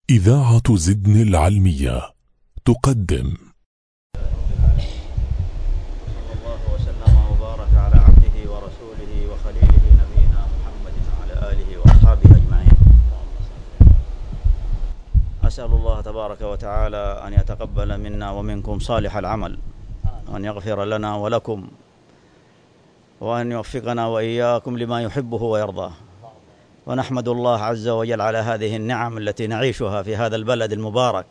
إذاعة زدن العلمية تقدم. صلى الله وسلم وبارك على عبده ورسوله وخليله نبينا محمد وعلى آله وأصحابه أجمعين. أسأل الله تبارك وتعالى أن يتقبل منا ومنكم صالح العمل، وأن يغفر لنا ولكم، وأن يوفقنا وإياكم لما يحبه ويرضاه. ونحمد الله عز وجل على هذه النعم التي نعيشها في هذا البلد المبارك،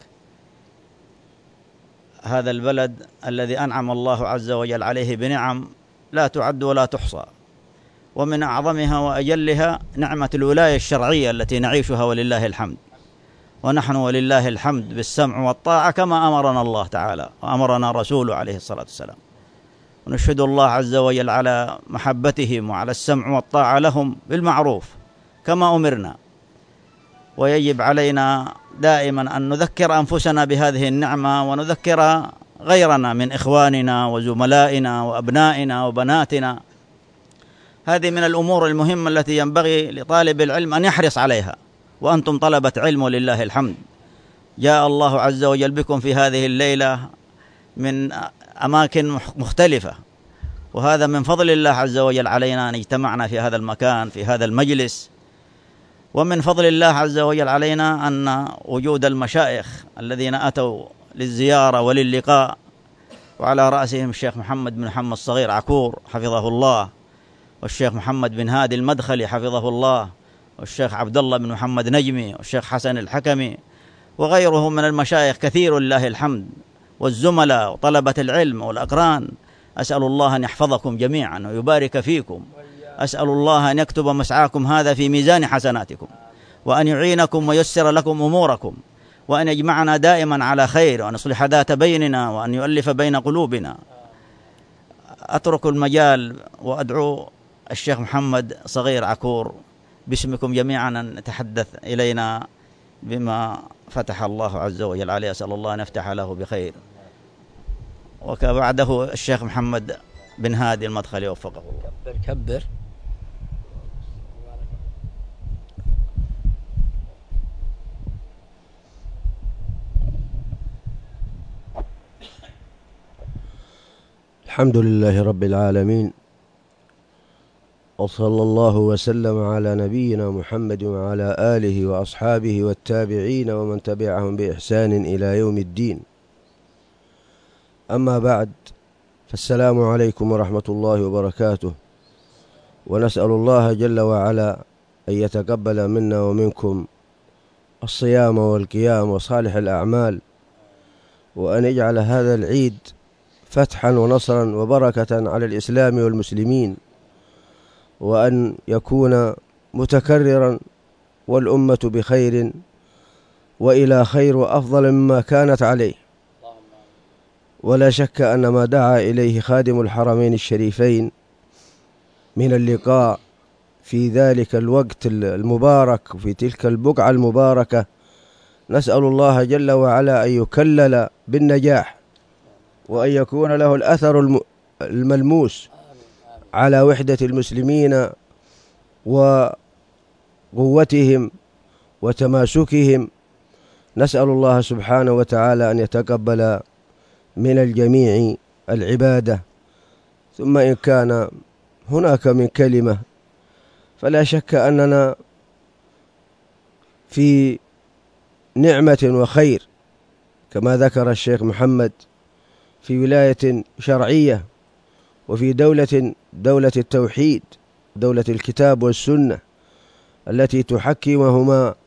هذا البلد الذي أنعم الله عز وجل عليه بنعم لا تعد ولا تحصى، ومن أعظمها وأجلها نعمة الولاية الشرعية التي نعيشها ولله الحمد. ونحن ولله الحمد بالسمع والطاعة كما أمرنا الله تعالى وأمرنا رسوله عليه الصلاة والسلام. ونشهد الله عز وجل على محبتهم وعلى السمع والطاعة لهم بالمعروف كما أمرنا. ويجب علينا دائما أن نذكر أنفسنا بهذه النعمة، ونذكر غيرنا من إخواننا وزملائنا وأبنائنا وبناتنا. هذه من الأمور المهمة التي ينبغي لطالب العلم أن يحرص عليها، وأنتم طلبة علم ولله الحمد. جاء الله عز وجل بكم في هذه الليلة من أماكن مختلفة، وهذا من فضل الله عز وجل علينا أن اجتمعنا في هذا المكان في هذا المجلس. ومن فضل الله عز وجل علينا أن وجود المشايخ الذين أتوا للزيارة وللقاء، وعلى رأسهم الشيخ محمد بن محمد الصغير عكور حفظه الله، والشيخ محمد بن هادي المدخلي حفظه الله، والشيخ عبد الله بن محمد نجمي، والشيخ حسن الحكمي، وغيرهم من المشايخ كثير لله الحمد، والزملاء وطلبة العلم والأقران. أسأل الله أن يحفظكم جميعا ويبارك فيكم. أسأل الله أن يكتب مسعاكم هذا في ميزان حسناتكم، وأن يعينكم ويسر لكم أموركم، وأن يجمعنا دائما على خير، وأن يصلح ذات بيننا، وأن يؤلف بين قلوبنا. أترك المجال وأدعو الشيخ محمد صغير عكور باسمكم جميعا أن يتحدث إلينا بما فتح الله عز وجل عليه. أسأل الله أن يفتح له بخير. وبعده الشيخ محمد بن هادي المدخلي وفقه الله. كبر. الحمد لله رب العالمين، وصلى الله وسلم على نبينا محمد وعلى آله وأصحابه والتابعين ومن تبعهم بإحسان إلى يوم الدين. أما بعد، فالسلام عليكم ورحمة الله وبركاته. ونسأل الله جل وعلا أن يتقبل منا ومنكم الصيام والقيام وصالح الأعمال، وأن يجعل هذا العيد فتحا ونصرا وبركة على الإسلام والمسلمين، وأن يكون متكررا والأمة بخير وإلى خير وأفضل مما كانت عليه. ولا شك أن ما دعا إليه خادم الحرمين الشريفين من اللقاء في ذلك الوقت المبارك وفي تلك البقعة المباركة، نسأل الله جل وعلا أن يكلل بالنجاح، وأن يكون له الأثر الملموس على وحدة المسلمين وقوتهم وتماسكهم. نسأل الله سبحانه وتعالى أن يتقبل من الجميع العبادة. ثم إن كان هناك من كلمة، فلا شك أننا في نعمة وخير كما ذكر الشيخ محمد، في ولاية شرعية، وفي دولة التوحيد، دولة الكتاب والسنة التي تحكمهما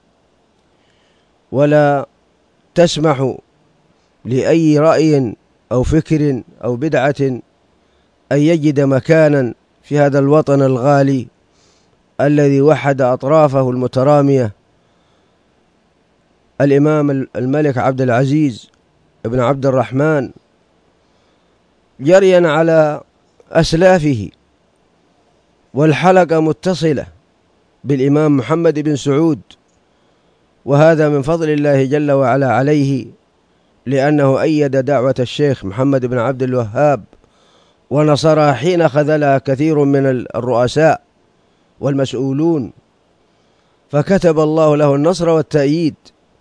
ولا تسمح لأي رأي أو فكر أو بدعة أن يجد مكانا في هذا الوطن الغالي الذي وحد أطرافه المترامية. الإمام الملك عبد العزيز ابن عبد الرحمن جريا على أسلافه، والحلقة متصلة بالإمام محمد بن سعود، وهذا من فضل الله جل وعلا عليه، لأنه أيد دعوة الشيخ محمد بن عبد الوهاب ونصرها حين خذلها كثير من الرؤساء والمسؤولون، فكتب الله له النصر والتأييد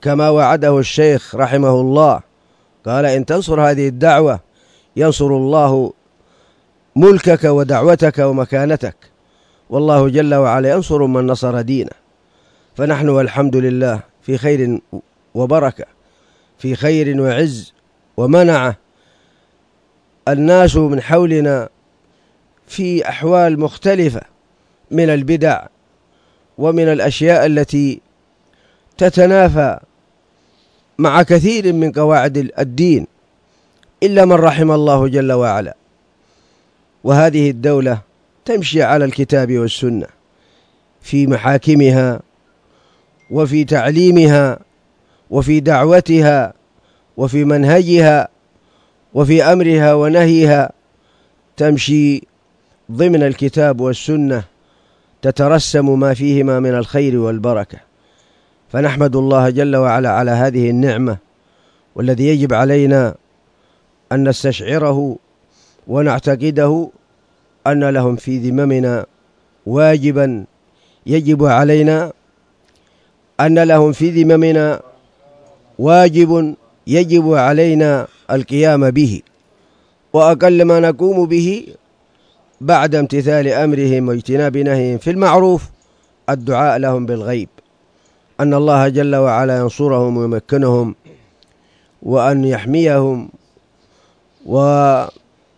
كما وعده الشيخ رحمه الله، قال إن تنصر هذه الدعوة ينصر الله ملكك ودعوتك ومكانتك، والله جل وعلا ينصر من نصر دينه. فنحن والحمد لله في خير وبركة، في خير وعز ومنعة. الناس من حولنا في أحوال مختلفة من البدع ومن الأشياء التي تتنافى مع كثير من قواعد الدين، إلا من رحم الله جل وعلا. وهذه الدولة تمشي على الكتاب والسنة في محاكمها وفي تعليمها وفي دعوتها وفي منهجها وفي أمرها ونهيها، تمشي ضمن الكتاب والسنة، تترسم ما فيهما من الخير والبركة. فنحمد الله جل وعلا على هذه النعمة، والذي يجب علينا أن نستشعره ونعتقده أن لهم في ذممنا واجبا يجب علينا، أن لهم في ذممنا واجب يجب علينا القيام به، وأقل ما نقوم به بعد امتثال أمرهم واجتناب نهيهم في المعروف الدعاء لهم بالغيب، أن الله جل وعلا ينصرهم ويمكنهم، وأن يحميهم ويذب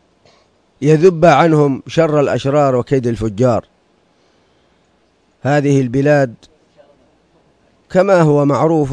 عنهم شر الأشرار وكيد الفجار. هذه البلاد كما هو معروف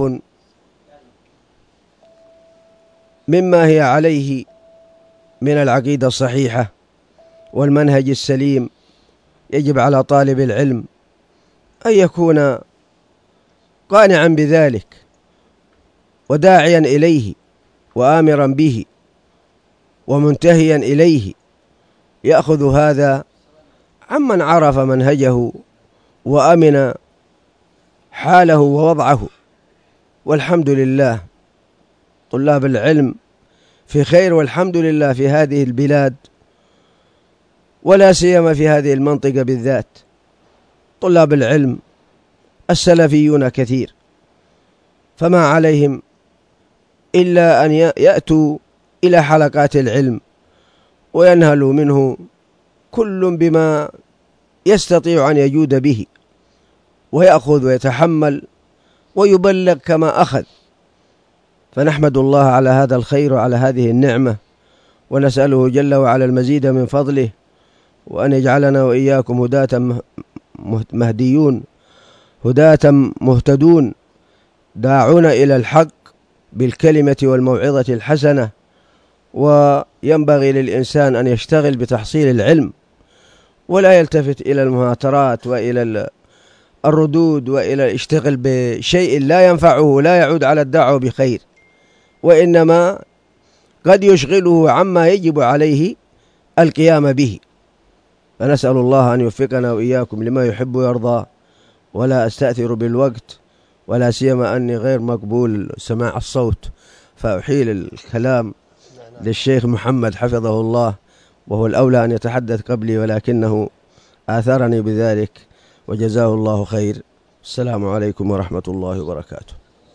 مما هي عليه من العقيدة الصحيحة والمنهج السليم، يجب على طالب العلم أن يكون قانعا بذلك وداعيا إليه وآمرا به ومنتهيا إليه، يأخذ هذا عمن عرف منهجه وأمن حاله ووضعه. والحمد لله طلاب العلم في خير، والحمد لله في هذه البلاد ولا سيما في هذه المنطقة بالذات. طلاب العلم السلفيون كثير، فما عليهم إلا أن يأتوا إلى حلقات العلم وينهلوا منه كل بما يستطيع أن يجود به، ويأخذ ويتحمل ويبلغ كما أخذ. فنحمد الله على هذا الخير وعلى هذه النعمة، ونسأله جل وعلا المزيد من فضله، وأن يجعلنا وإياكم هداة مهديون، هداة مهتدون، داعون إلى الحق بالكلمة والموعظة الحسنة. وينبغي للإنسان أن يشتغل بتحصيل العلم، ولا يلتفت إلى المهاترات وإلى الردود وإلى يشتغل بشيء لا ينفعه، لا يعود على الدعوة بخير، وإنما قد يشغله عما يجب عليه القيام به. فنسأل الله أن يوفقنا وإياكم لما يحب ويرضى، ولا أستأثر بالوقت، ولا سيما أني غير مقبول سماع الصوت، فأحيل الكلام للشيخ محمد حفظه الله، وهو الأولى أن يتحدث قبلي، ولكنه آثرني بذلك وجزاه الله خير. السلام عليكم ورحمة الله وبركاته.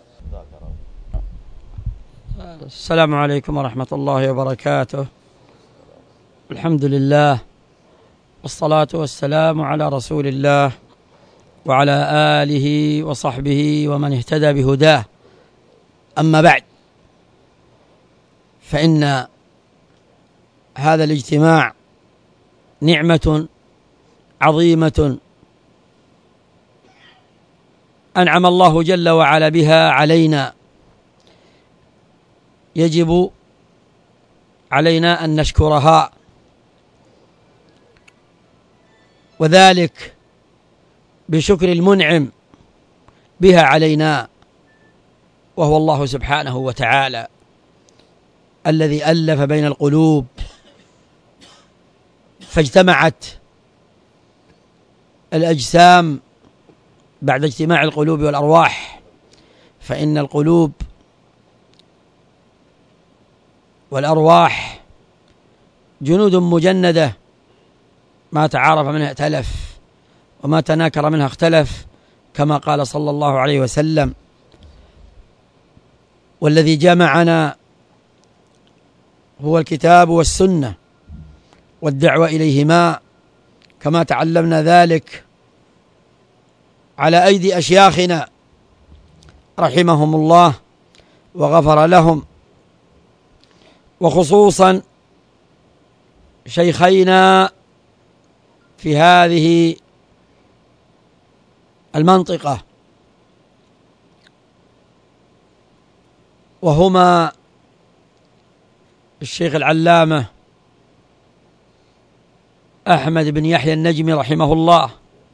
السلام عليكم ورحمة الله وبركاته. الحمد لله، والصلاة والسلام على رسول الله وعلى آله وصحبه ومن اهتدى بهداه. أما بعد، فإن هذا الاجتماع نعمة عظيمة أنعم الله جل وعلا بها علينا، يجب علينا أن نشكرها، وذلك بشكر المنعم بها علينا، وهو الله سبحانه وتعالى الذي ألف بين القلوب فاجتمعت الأجسام بعد اجتماع القلوب والأرواح. فإن القلوب والأرواح جنود مجندة، ما تعارف منها ائتلف، وما تناكر منها اختلف، كما قال صلى الله عليه وسلم. والذي جمعنا هو الكتاب والسنة والدعوة إليهما، كما تعلمنا ذلك على أيدي أشياخنا رحمهم الله وغفر لهم، وخصوصا شيخينا في هذه المنطقة، وهما الشيخ العلامة أحمد بن يحيى النجمي رحمه الله،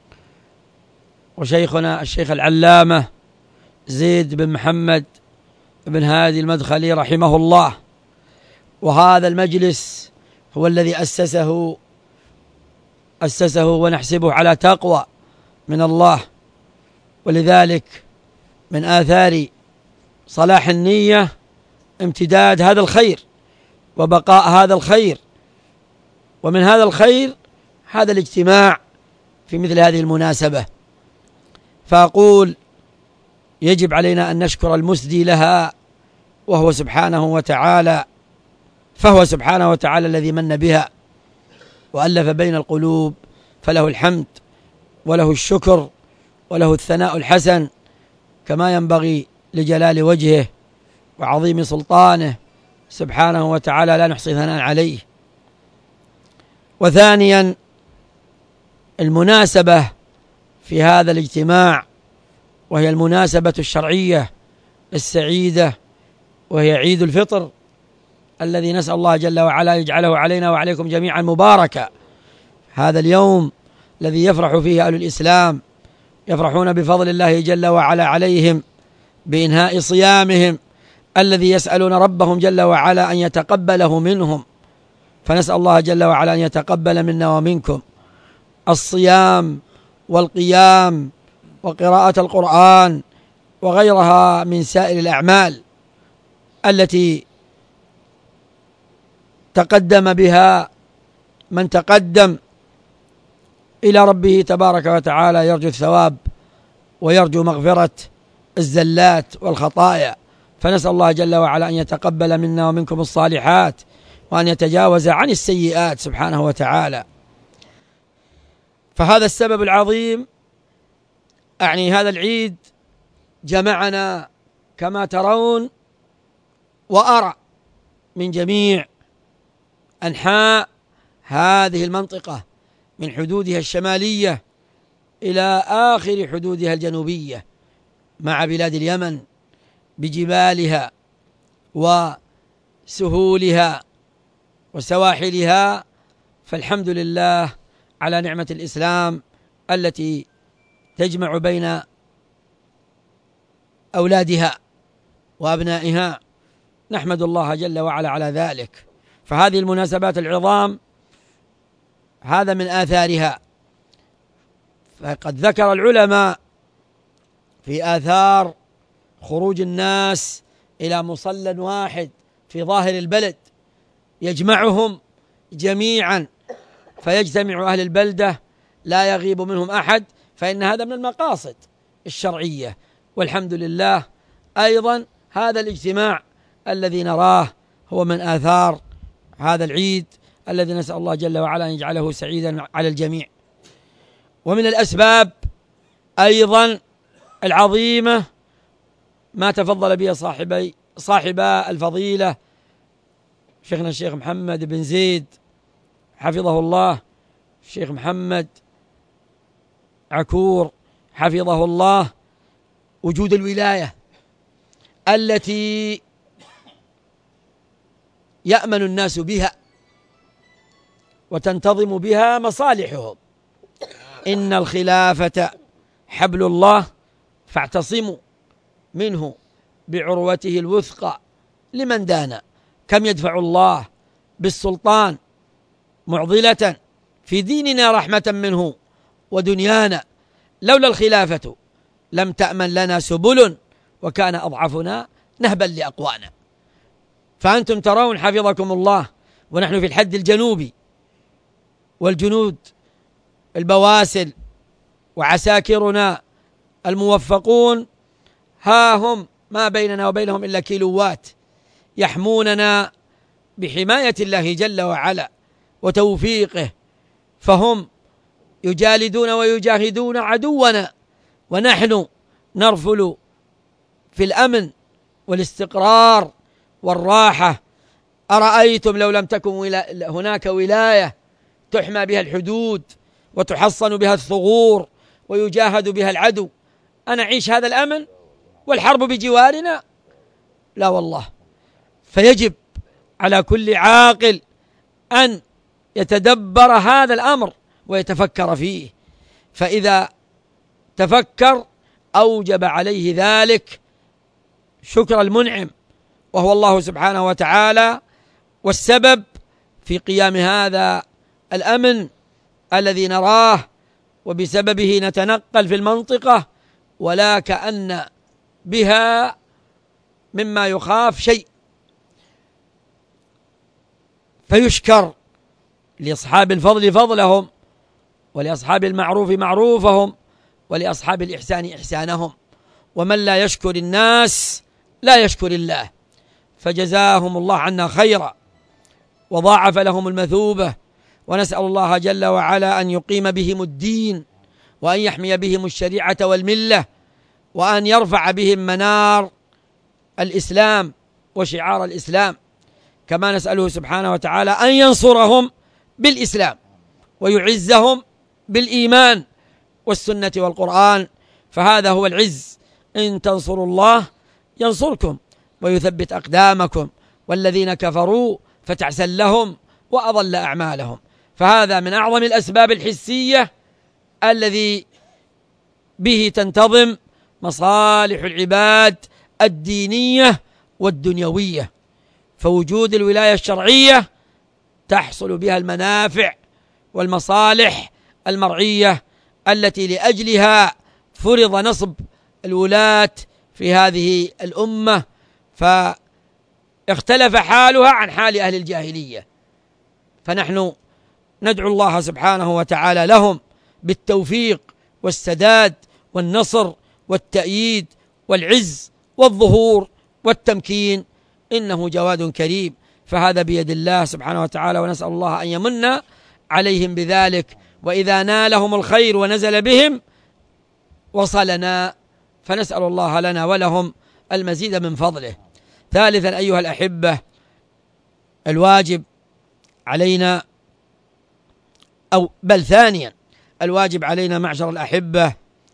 وشيخنا الشيخ العلامة زيد بن محمد بن هادي المدخلي رحمه الله. وهذا المجلس هو الذي أسسه ونحسبه على تقوى من الله، ولذلك من آثار صلاح النية امتداد هذا الخير وبقاء هذا الخير، ومن هذا الخير هذا الاجتماع في مثل هذه المناسبة. فأقول يجب علينا أن نشكر المسدي لها، وهو سبحانه وتعالى، فهو سبحانه وتعالى الذي من بها وألف بين القلوب، فله الحمد وله الشكر وله الثناء الحسن كما ينبغي لجلال وجهه وعظيم سلطانه سبحانه وتعالى، لا نحصي ثناء عليه. وثانيا المناسبة في هذا الاجتماع، وهي المناسبة الشرعية السعيدة، وهي عيد الفطر الذي نسأل الله جل وعلا يجعله علينا وعليكم جميعا مباركا. هذا اليوم الذي يفرح فيه أهل الإسلام، يفرحون بفضل الله جل وعلا عليهم بإنهاء صيامهم الذي يسألون ربهم جل وعلا أن يتقبله منهم، فنسأل الله جل وعلا أن يتقبل منا ومنكم الصيام والقيام وقراءة القرآن وغيرها من سائر الأعمال التي تقدم بها من تقدم إلى ربه تبارك وتعالى، يرجو الثواب ويرجو مغفرة الزلات والخطايا. فنسأل الله جل وعلا أن يتقبل منا ومنكم الصالحات، وأن يتجاوز عن السيئات سبحانه وتعالى. فهذا السبب العظيم، أعني هذا العيد، جمعنا كما ترون وأرى من جميع أنحاء هذه المنطقة، من حدودها الشمالية إلى آخر حدودها الجنوبية، مع بلاد اليمن بجبالها وسهولها وسواحلها. فالحمد لله على نعمة الإسلام التي تجمع بين أولادها وأبنائها، نحمد الله جل وعلا على ذلك. فهذه المناسبات العظام هذا من آثارها. فقد ذكر العلماء في آثار خروج الناس إلى مصلى واحد في ظاهر البلد يجمعهم جميعا، فيجتمع أهل البلدة لا يغيب منهم أحد، فإن هذا من المقاصد الشرعية. والحمد لله أيضا هذا الاجتماع الذي نراه هو من آثار هذا العيد الذي نسأل الله جل وعلا أن يجعله سعيدا على الجميع. ومن الأسباب أيضا العظيمة ما تفضل به صاحبا الفضيلة شيخنا الشيخ محمد بن زيد حفظه الله، الشيخ محمد عكور حفظه الله، وجود الولاية التي يأمن الناس بها وتنتظم بها مصالحهم. إن الخلافة حبل الله فاعتصموا منه بعروته الوثقى لمن دان. كم يدفع الله بالسلطان معضلة في ديننا رحمة منه ودنيانا، لولا الخلافة لم تأمن لنا سبل، وكان أضعفنا نهبا لأقوانا. فأنتم ترون حفظكم الله، ونحن في الحد الجنوبي، والجنود البواسل وعساكرنا الموفقون ها هم ما بيننا وبينهم إلا كيلوات، يحموننا بحماية الله جل وعلا وتوفيقه، فهم يجالدون ويجاهدون عدونا، ونحن نرفل في الأمن والاستقرار والراحة. أرأيتم لو لم تكن هناك ولاية تحمى بها الحدود وتحصن بها الثغور ويجاهد بها العدو، أنعيش هذا الأمن والحرب بجوارنا؟ لا والله. فيجب على كل عاقل أن يتدبر هذا الأمر ويتفكر فيه، فإذا تفكر أوجب عليه ذلك شكر المنعم وهو الله سبحانه وتعالى، والسبب في قيام هذا الأمن الذي نراه وبسببه نتنقل في المنطقة ولا كأن بها مما يخاف شيء. فيشكر لأصحاب الفضل فضلهم، ولأصحاب المعروف معروفهم، ولأصحاب الإحسان إحسانهم، ومن لا يشكر الناس لا يشكر الله، فجزاهم الله عنا خيرا وضاعف لهم المثوبة. ونسأل الله جل وعلا أن يقيم بهم الدين، وأن يحمي بهم الشريعة والملة، وأن يرفع بهم منار الإسلام وشعار الإسلام، كما نسأله سبحانه وتعالى أن ينصرهم بالإسلام ويعزهم بالإيمان والسنة والقرآن، فهذا هو العز. إن تنصروا الله ينصركم ويثبت أقدامكم، والذين كفروا فتعسل لهم وأضل أعمالهم. فهذا من أعظم الأسباب الحسية الذي به تنتظم مصالح العباد الدينية والدنيوية، فوجود الولاية الشرعية تحصل بها المنافع والمصالح المرعية التي لأجلها فرض نصب الولاة في هذه الأمة، فاختلف حالها عن حال أهل الجاهلية. فنحن ندعو الله سبحانه وتعالى لهم بالتوفيق والسداد والنصر والتأييد والعز والظهور والتمكين، إنه جواد كريم، فهذا بيد الله سبحانه وتعالى، ونسأل الله أن يمن عليهم بذلك. وإذا نالهم الخير ونزل بهم وصلنا، فنسأل الله لنا ولهم المزيد من فضله. ثالثا أيها الأحبة، الواجب علينا ثانيا الواجب علينا معشر الأحبة،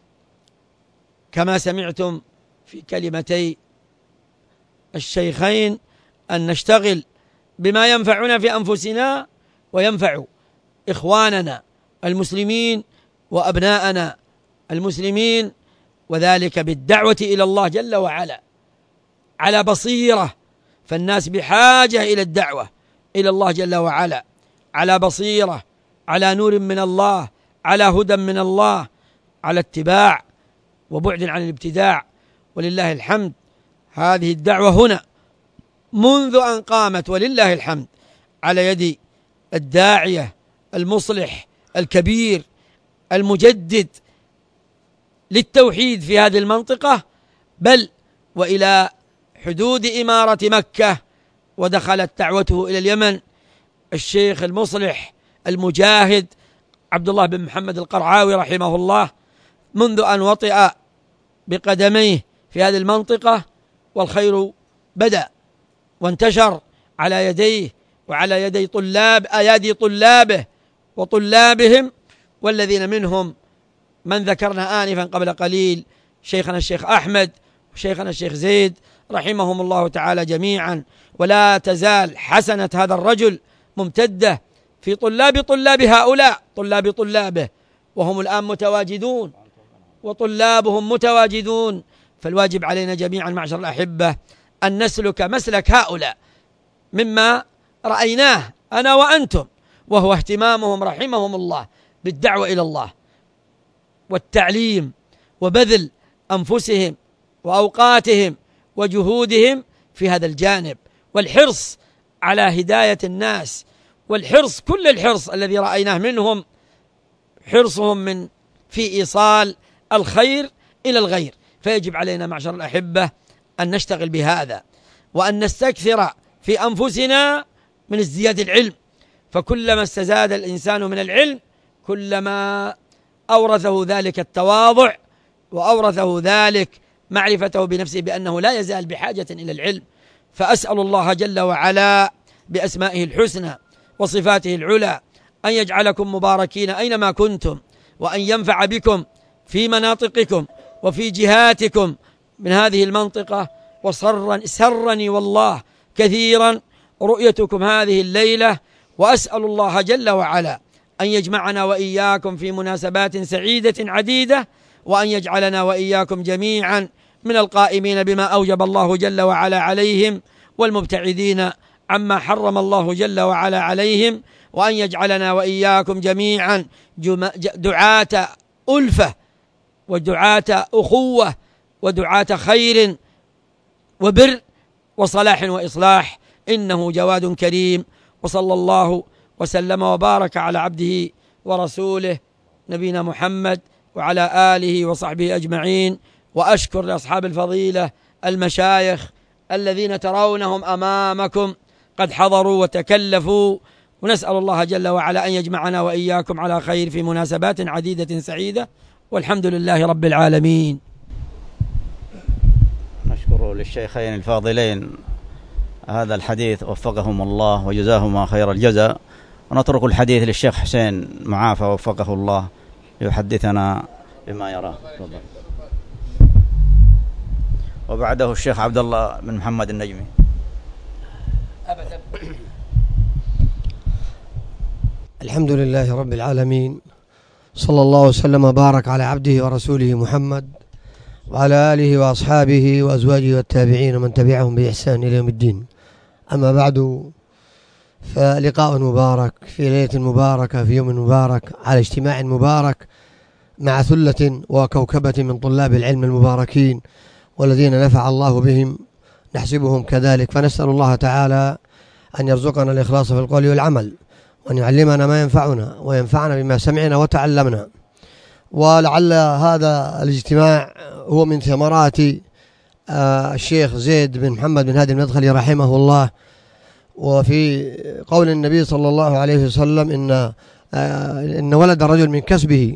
كما سمعتم في كلمتي الشيخين، أن نشتغل بما ينفعنا في أنفسنا وينفع إخواننا المسلمين وأبناءنا المسلمين، وذلك بالدعوة إلى الله جل وعلا على بصيرة، فالناس بحاجة إلى الدعوة إلى الله جل وعلا على بصيرة، على نور من الله، على هدى من الله، على اتباع وبعد عن الابتداع. ولله الحمد هذه الدعوة هنا منذ أن قامت ولله الحمد على يد الداعية المصلح الكبير المجدد للتوحيد في هذه المنطقة، بل وإلى حدود إمارة مكة، ودخلت دعوته إلى اليمن الشيخ المصلح المجاهد عبد الله بن محمد القرعاوي رحمه الله، منذ أن وطئ بقدميه في هذه المنطقة والخير بدأ وانتشر على يديه وعلى يدي أيادي طلابه وطلابهم، والذين منهم من ذكرنا آنفا قبل قليل، شيخنا الشيخ أحمد وشيخنا الشيخ زيد رحمهم الله تعالى جميعا. ولا تزال حسنة هذا الرجل ممتدة في طلاب هؤلاء، طلاب طلابه، وهم الآن متواجدون وطلابهم متواجدون. فالواجب علينا جميعا معشر الأحبة أن نسلك مسلك هؤلاء مما رأيناه أنا وأنتم، وهو اهتمامهم رحمهم الله بالدعوة إلى الله والتعليم وبذل أنفسهم وأوقاتهم وجهودهم في هذا الجانب، والحرص على هداية الناس، والحرص كل الحرص الذي رأيناه منهم حرصهم من في إيصال الخير إلى الغير. فيجب علينا معشر الأحبة أن نشتغل بهذا، وأن نستكثر في أنفسنا من ازدياد العلم، فكلما استزاد الإنسان من العلم كلما أورثه ذلك التواضع، وأورثه ذلك معرفته بنفسه بأنه لا يزال بحاجة إلى العلم. فأسأل الله جل وعلا بأسمائه الحسنى وصفاته العلى أن يجعلكم مباركين أينما كنتم، وأن ينفع بكم في مناطقكم وفي جهاتكم من هذه المنطقة. وسرني والله كثيرا رؤيتكم هذه الليلة، وأسأل الله جل وعلا أن يجمعنا وإياكم في مناسبات سعيدة عديدة، وأن يجعلنا وإياكم جميعا من القائمين بما أوجب الله جل وعلا عليهم، والمبتعدين عما حرم الله جل وعلا عليهم، وأن يجعلنا وإياكم جميعا دعاة ألفة ودعاة أخوة ودعاة خير وبر وصلاح وإصلاح، إنه جواد كريم. وصلى الله وسلم وبارك على عبده ورسوله نبينا محمد وعلى آله وصحبه أجمعين. وأشكر لأصحاب الفضيلة المشايخ الذين ترونهم أمامكم قد حضروا وتكلفوا، ونسأل الله جل وعلا أن يجمعنا وإياكم على خير في مناسبات عديدة سعيدة، والحمد لله رب العالمين. نشكر للشيخين الفاضلين هذا الحديث، وفقهم الله وجزاهما خير الجزاء. ونترك الحديث للشيخ حسين معافى وفقه الله ليحدثنا بما يراه. وبعده الشيخ عبد الله بن محمد النجمي. الحمد لله رب العالمين، صلى الله وسلم وبارك على عبده ورسوله محمد وعلى آله وأصحابه وأزواجه والتابعين ومن تبعهم بإحسان إلى يوم الدين. أما بعد، فلقاء مبارك في ليلة مباركة في يوم مبارك على اجتماع مبارك مع ثلة وكوكبة من طلاب العلم المباركين والذين نفع الله بهم، نحسبهم كذلك. فنسأل الله تعالى أن يرزقنا الإخلاص في القول والعمل، وأن يعلمنا ما ينفعنا وينفعنا بما سمعنا وتعلمنا. ولعل هذا الاجتماع هو من ثمرات الشيخ زيد بن محمد بن هادي المدخلي رحمه الله. وفي قول النبي صلى الله عليه وسلم إن ولد الرجل من كسبه،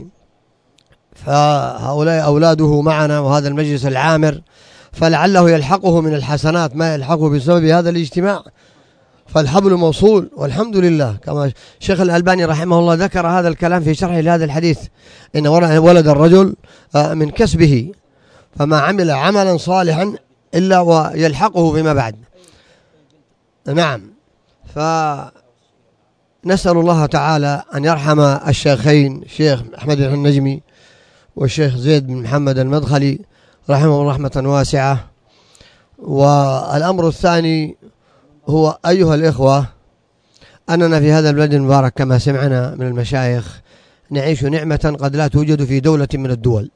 فهؤلاء أولاده معنا وهذا المجلس العامر، فلعله يلحقه من الحسنات ما يلحقه بسبب هذا الاجتماع، فالحبل موصول والحمد لله. كما الشيخ الألباني رحمه الله ذكر هذا الكلام في شرحه لهذا الحديث، إن ولد الرجل من كسبه، فما عمل عملا صالحا إلا ويلحقه فيما بعد. نعم، فنسأل الله تعالى أن يرحم الشيخين الشيخ أحمد النجمي والشيخ زيد بن محمد المدخلي رحمه رحمة واسعة. والأمر الثاني هو أيها الإخوة، أننا في هذا البلد المبارك كما سمعنا من المشايخ نعيش نعمة قد لا توجد في دولة من الدول،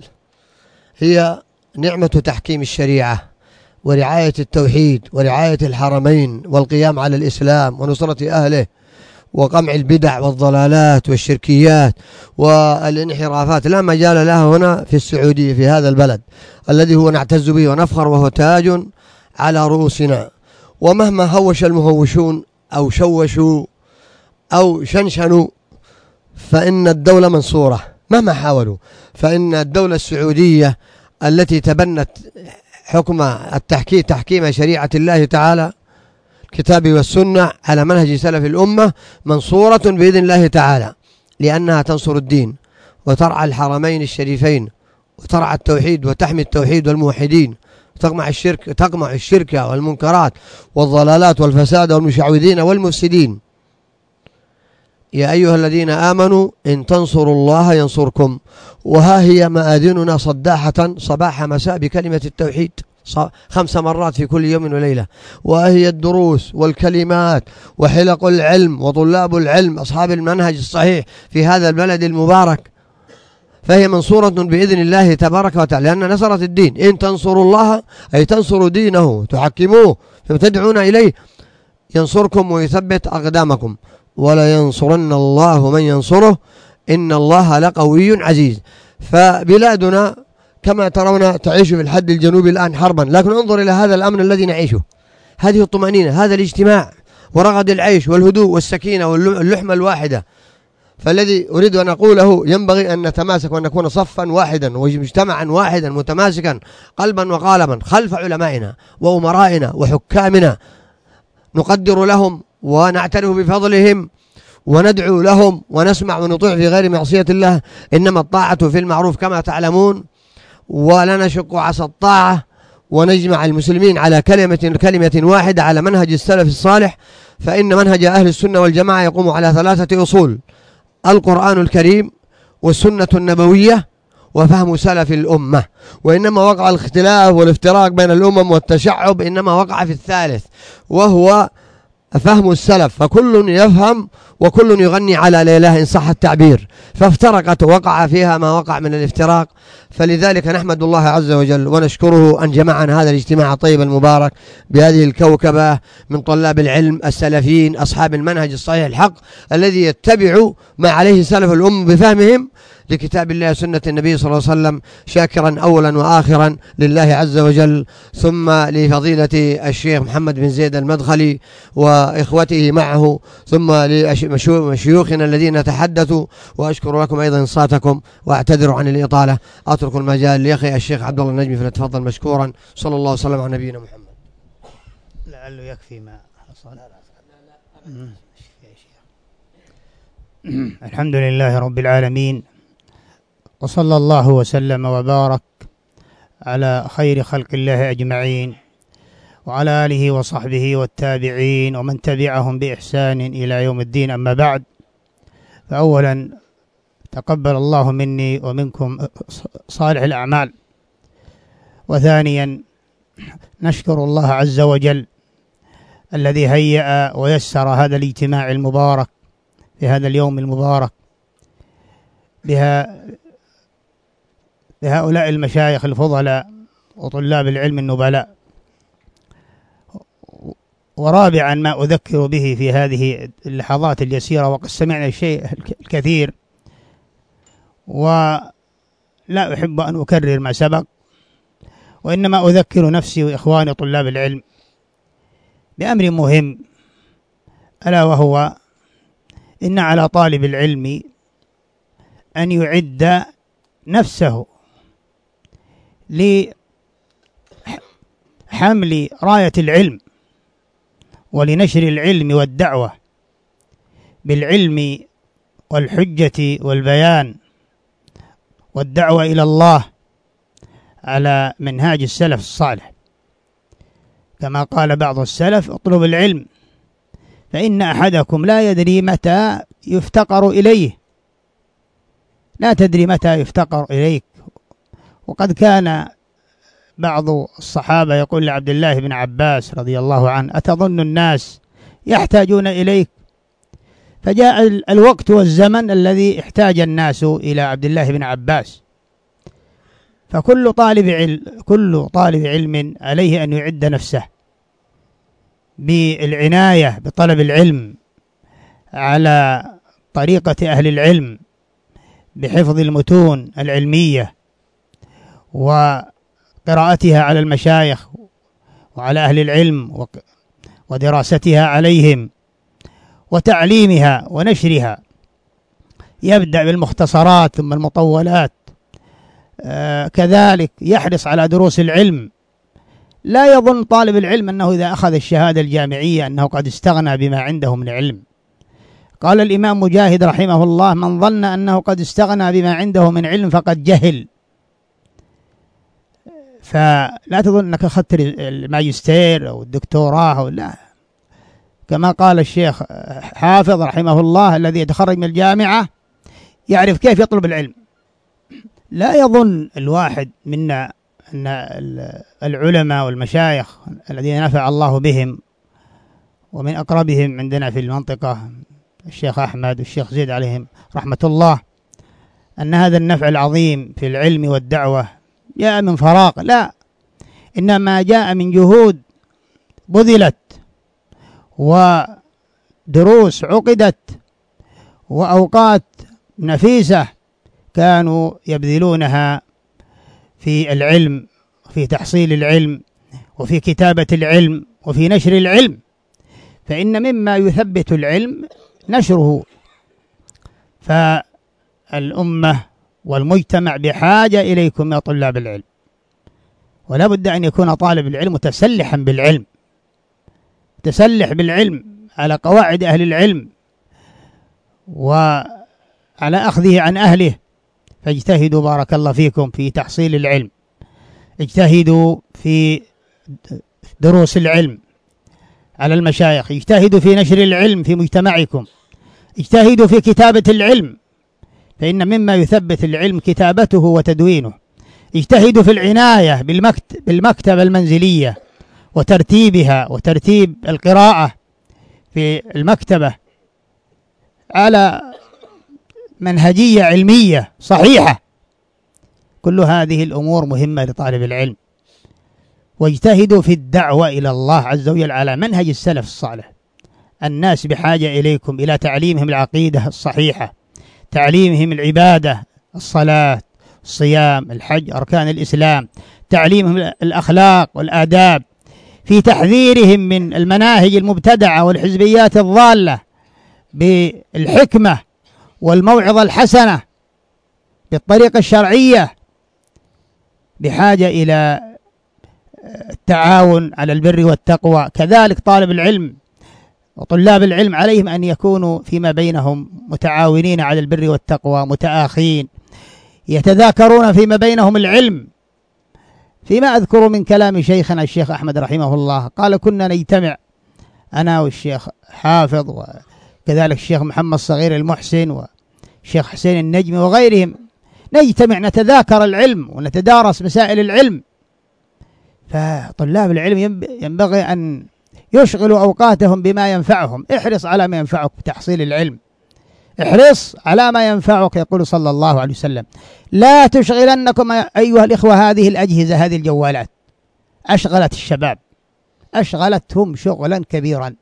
هي نعمة تحكيم الشريعة ورعاية التوحيد ورعاية الحرمين والقيام على الإسلام ونصرة أهله وقمع البدع والضلالات والشركيات والانحرافات. لا مجال لها هنا في السعودية، في هذا البلد الذي هو نعتز به ونفخر وهو تاج على رؤوسنا. ومهما هوش المهوشون أو شوشوا أو شنشنوا فإن الدولة منصورة، مهما حاولوا، فإن الدولة السعودية التي تبنت حكم تحكيم شريعة الله تعالى الكتاب والسنة على منهج سلف الأمة منصورة بإذن الله تعالى، لأنها تنصر الدين وترعى الحرمين الشريفين وترعى التوحيد وتحمي التوحيد والموحدين، تقمع الشرك والمنكرات والضلالات والفساد والمشعوذين والمفسدين. يا أيها الذين آمنوا إن تنصروا الله ينصركم. وها هي مآذننا صداحة صباح مساء بكلمة التوحيد 5 مرات في كل يوم وليلة، وهي الدروس والكلمات وحلق العلم وطلاب العلم أصحاب المنهج الصحيح في هذا البلد المبارك، فهي منصورة بإذن الله تبارك وتعالى، لأن نصرت الدين. إن تنصروا الله أي تنصروا دينه تحكموه فتدعون إليه ينصركم ويثبت أقدامكم، ولا ينصرن الله من ينصره إن الله لقوي عزيز. فبلادنا كما ترون تعيش في الحد الجنوبي الآن حربا، لكن انظر إلى هذا الأمن الذي نعيشه، هذه الطمأنينة، هذا الاجتماع ورغد العيش والهدوء والسكينة واللحمة الواحدة. فالذي أريد أن أقوله ينبغي أن نتماسك وأن نكون صفا واحدا ومجتمعا واحدا متماسكا قلبا وقالبا خلف علمائنا وأمرائنا وحكامنا، نقدر لهم ونعترف بفضلهم وندعو لهم ونسمع ونطيع في غير معصية الله. إنما الطاعة في المعروف كما تعلمون، ولا نشق عصا الطاعة، ونجمع المسلمين على كلمة واحدة على منهج السلف الصالح. فإن منهج أهل السنة والجماعة يقوم على 3 أصول: القرآن الكريم والسنة النبوية وفهم سلف الأمة. وإنما وقع الاختلاف والافتراق بين الأمم والتشعب إنما وقع في الثالث، وهو فهم السلف، فكل يفهم وكل يغني على ليلة إن صح التعبير، فافترقت ووقع فيها ما وقع من الافتراق. فلذلك نحمد الله عز وجل ونشكره أن جمعنا هذا الاجتماع الطيب المبارك بهذه الكوكبة من طلاب العلم السلفيين أصحاب المنهج الصحيح الحق الذي يتبع ما عليه سلف الأمة بفهمهم لكتاب الله وسنة النبي صلى الله عليه وسلم، شاكرا أولا وآخرا لله عز وجل، ثم لفضيلة الشيخ محمد بن زيد المدخلي وإخوته معه، ثم لمشيوخنا الذين تحدثوا. وأشكر لكم أيضا إنصاتكم وأعتذر عن الإطالة. أترك المجال لأخي الشيخ عبد الله النجمي فليتفضل مشكورا. صلى الله وسلم على نبينا محمد. لعله يكفي ما حصل. الحمد لله رب العالمين، وصلى الله وسلم وبارك على خير خلق الله أجمعين، وعلى آله وصحبه والتابعين ومن تبعهم بإحسان إلى يوم الدين. أما بعد، فأولا تقبل الله مني ومنكم صالح الأعمال، وثانيا نشكر الله عز وجل الذي هيأ ويسر هذا الاجتماع المبارك في هذا اليوم المبارك بهؤلاء المشايخ الفضلاء وطلاب العلم النبلاء. ورابعا ما أذكر به في هذه اللحظات اليسيرة، وقد سمعنا الشيء الكثير ولا أحب أن أكرر ما سبق، وإنما أذكر نفسي وإخواني طلاب العلم بأمر مهم، ألا وهو إن على طالب العلم أن يعد نفسه لحمل راية العلم ولنشر العلم والدعوة بالعلم والحجة والبيان والدعوة إلى الله على منهاج السلف الصالح، كما قال بعض السلف: اطلب العلم فإن أحدكم لا يدري متى يفتقر إليه، لا تدري متى يفتقر إليك. وقد كان بعض الصحابة يقول لعبد الله بن عباس رضي الله عنه: أتظن الناس يحتاجون إليك؟ فجاء الوقت والزمن الذي احتاج الناس إلى عبد الله بن عباس. فكل طالب علم عليه أن يعد نفسه بالعناية بطلب العلم على طريقة أهل العلم، بحفظ المتون العلمية وقراءتها على المشايخ وعلى أهل العلم ودراستها عليهم وتعليمها ونشرها. يبدأ بالمختصرات ثم المطولات، كذلك يحرص على دروس العلم. لا يظن طالب العلم أنه إذا أخذ الشهادة الجامعية أنه قد استغنى بما عنده من العلم. قال الإمام مجاهد رحمه الله: من ظن أنه قد استغنى بما عنده من علم فقد جهل. فلا تظن أنك أخذت الماجستير أو الدكتوراه أو لا، كما قال الشيخ حافظ رحمه الله: الذي يتخرج من الجامعة يعرف كيف يطلب العلم. لا يظن الواحد منا أن العلماء والمشايخ الذين نفع الله بهم، ومن أقربهم عندنا في المنطقة الشيخ أحمد والشيخ زيد عليهم رحمة الله، أن هذا النفع العظيم في العلم والدعوة جاء من فراغ، لا، إنما جاء من جهود بذلت ودروس عقدت وأوقات نفيسة كانوا يبذلونها في العلم وفي تحصيل العلم وفي كتابة العلم وفي نشر العلم، فإن مما يثبت العلم نشره. فالأمة والمجتمع بحاجة إليكم يا طلاب العلم، ولا بد أن يكون طالب العلم متسلحا بالعلم، تسلح بالعلم على قواعد أهل العلم وعلى أخذه عن أهله. فاجتهدوا بارك الله فيكم في تحصيل العلم، اجتهدوا في دروس العلم على المشايخ، اجتهدوا في نشر العلم في مجتمعكم، اجتهدوا في كتابة العلم، فإن مما يثبت العلم كتابته وتدوينه. اجتهدوا في العناية بالمكتبة المنزلية وترتيبها وترتيب القراءة في المكتبة على منهجية علمية صحيحة. كل هذه الأمور مهمة لطالب العلم. واجتهدوا في الدعوة إلى الله عز وجل على منهج السلف الصالح. الناس بحاجة إليكم إلى تعليمهم العقيدة الصحيحة، تعليمهم العبادة، الصلاة، الصيام، الحج، أركان الإسلام، تعليمهم الأخلاق والآداب، في تحذيرهم من المناهج المبتدعة والحزبيات الضالة بالحكمة والموعظة الحسنة بالطريقة الشرعية. بحاجة إلى التعاون على البر والتقوى. كذلك طالب العلم وطلاب العلم عليهم أن يكونوا فيما بينهم متعاونين على البر والتقوى، متآخين، يتذاكرون فيما بينهم العلم. فيما أذكر من كلام شيخنا الشيخ أحمد رحمه الله قال: كنا نجتمع أنا والشيخ حافظ وكذلك الشيخ محمد صغير المحسن والشيخ حسين النجمي وغيرهم، نجتمع نتذاكر العلم ونتدارس مسائل العلم. فطلاب العلم ينبغي أن يشغلوا أوقاتهم بما ينفعهم. احرص على ما ينفعك بتحصيل العلم، احرص على ما ينفعك. يقول صلى الله عليه وسلم: لا تشغلنكم أيها الإخوة هذه الأجهزة، هذه الجوالات أشغلت الشباب، أشغلتهم شغلا كبيرا،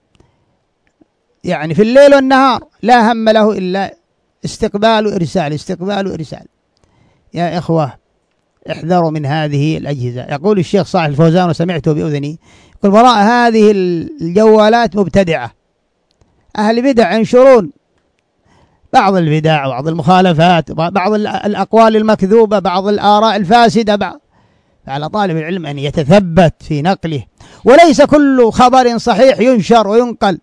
يعني في الليل والنهار لا هم له إلا استقبال وإرسال، استقبال وإرسال. يا إخوة احذروا من هذه الأجهزة. يقول الشيخ صالح الفوزان وسمعته بأذني، يقول: وراء هذه الجوالات مبتدعة، أهل بدع ينشرون بعض البدع وبعض المخالفات، بعض الأقوال المكذوبة، بعض الآراء الفاسدة. فعلى طالب العلم أن يتثبت في نقله، وليس كل خبر صحيح ينشر وينقل.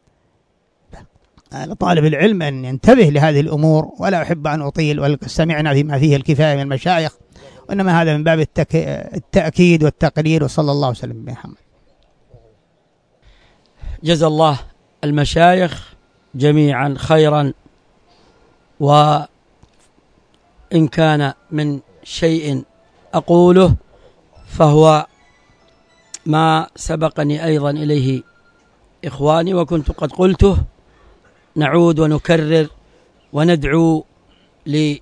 على طالب العلم أن ينتبه لهذه الأمور. ولا أحب أن أطيل، واستمعنا فيما فيه الكفاية من المشايخ، وإنما هذا من باب التأكيد والتقرير. وصلى الله وسلم بحمد. جزا الله المشايخ جميعا خيرا. وإن كان من شيء أقوله فهو ما سبقني أيضا إليه إخواني وكنت قد قلته. نعود ونكرر وندعو لفضيلة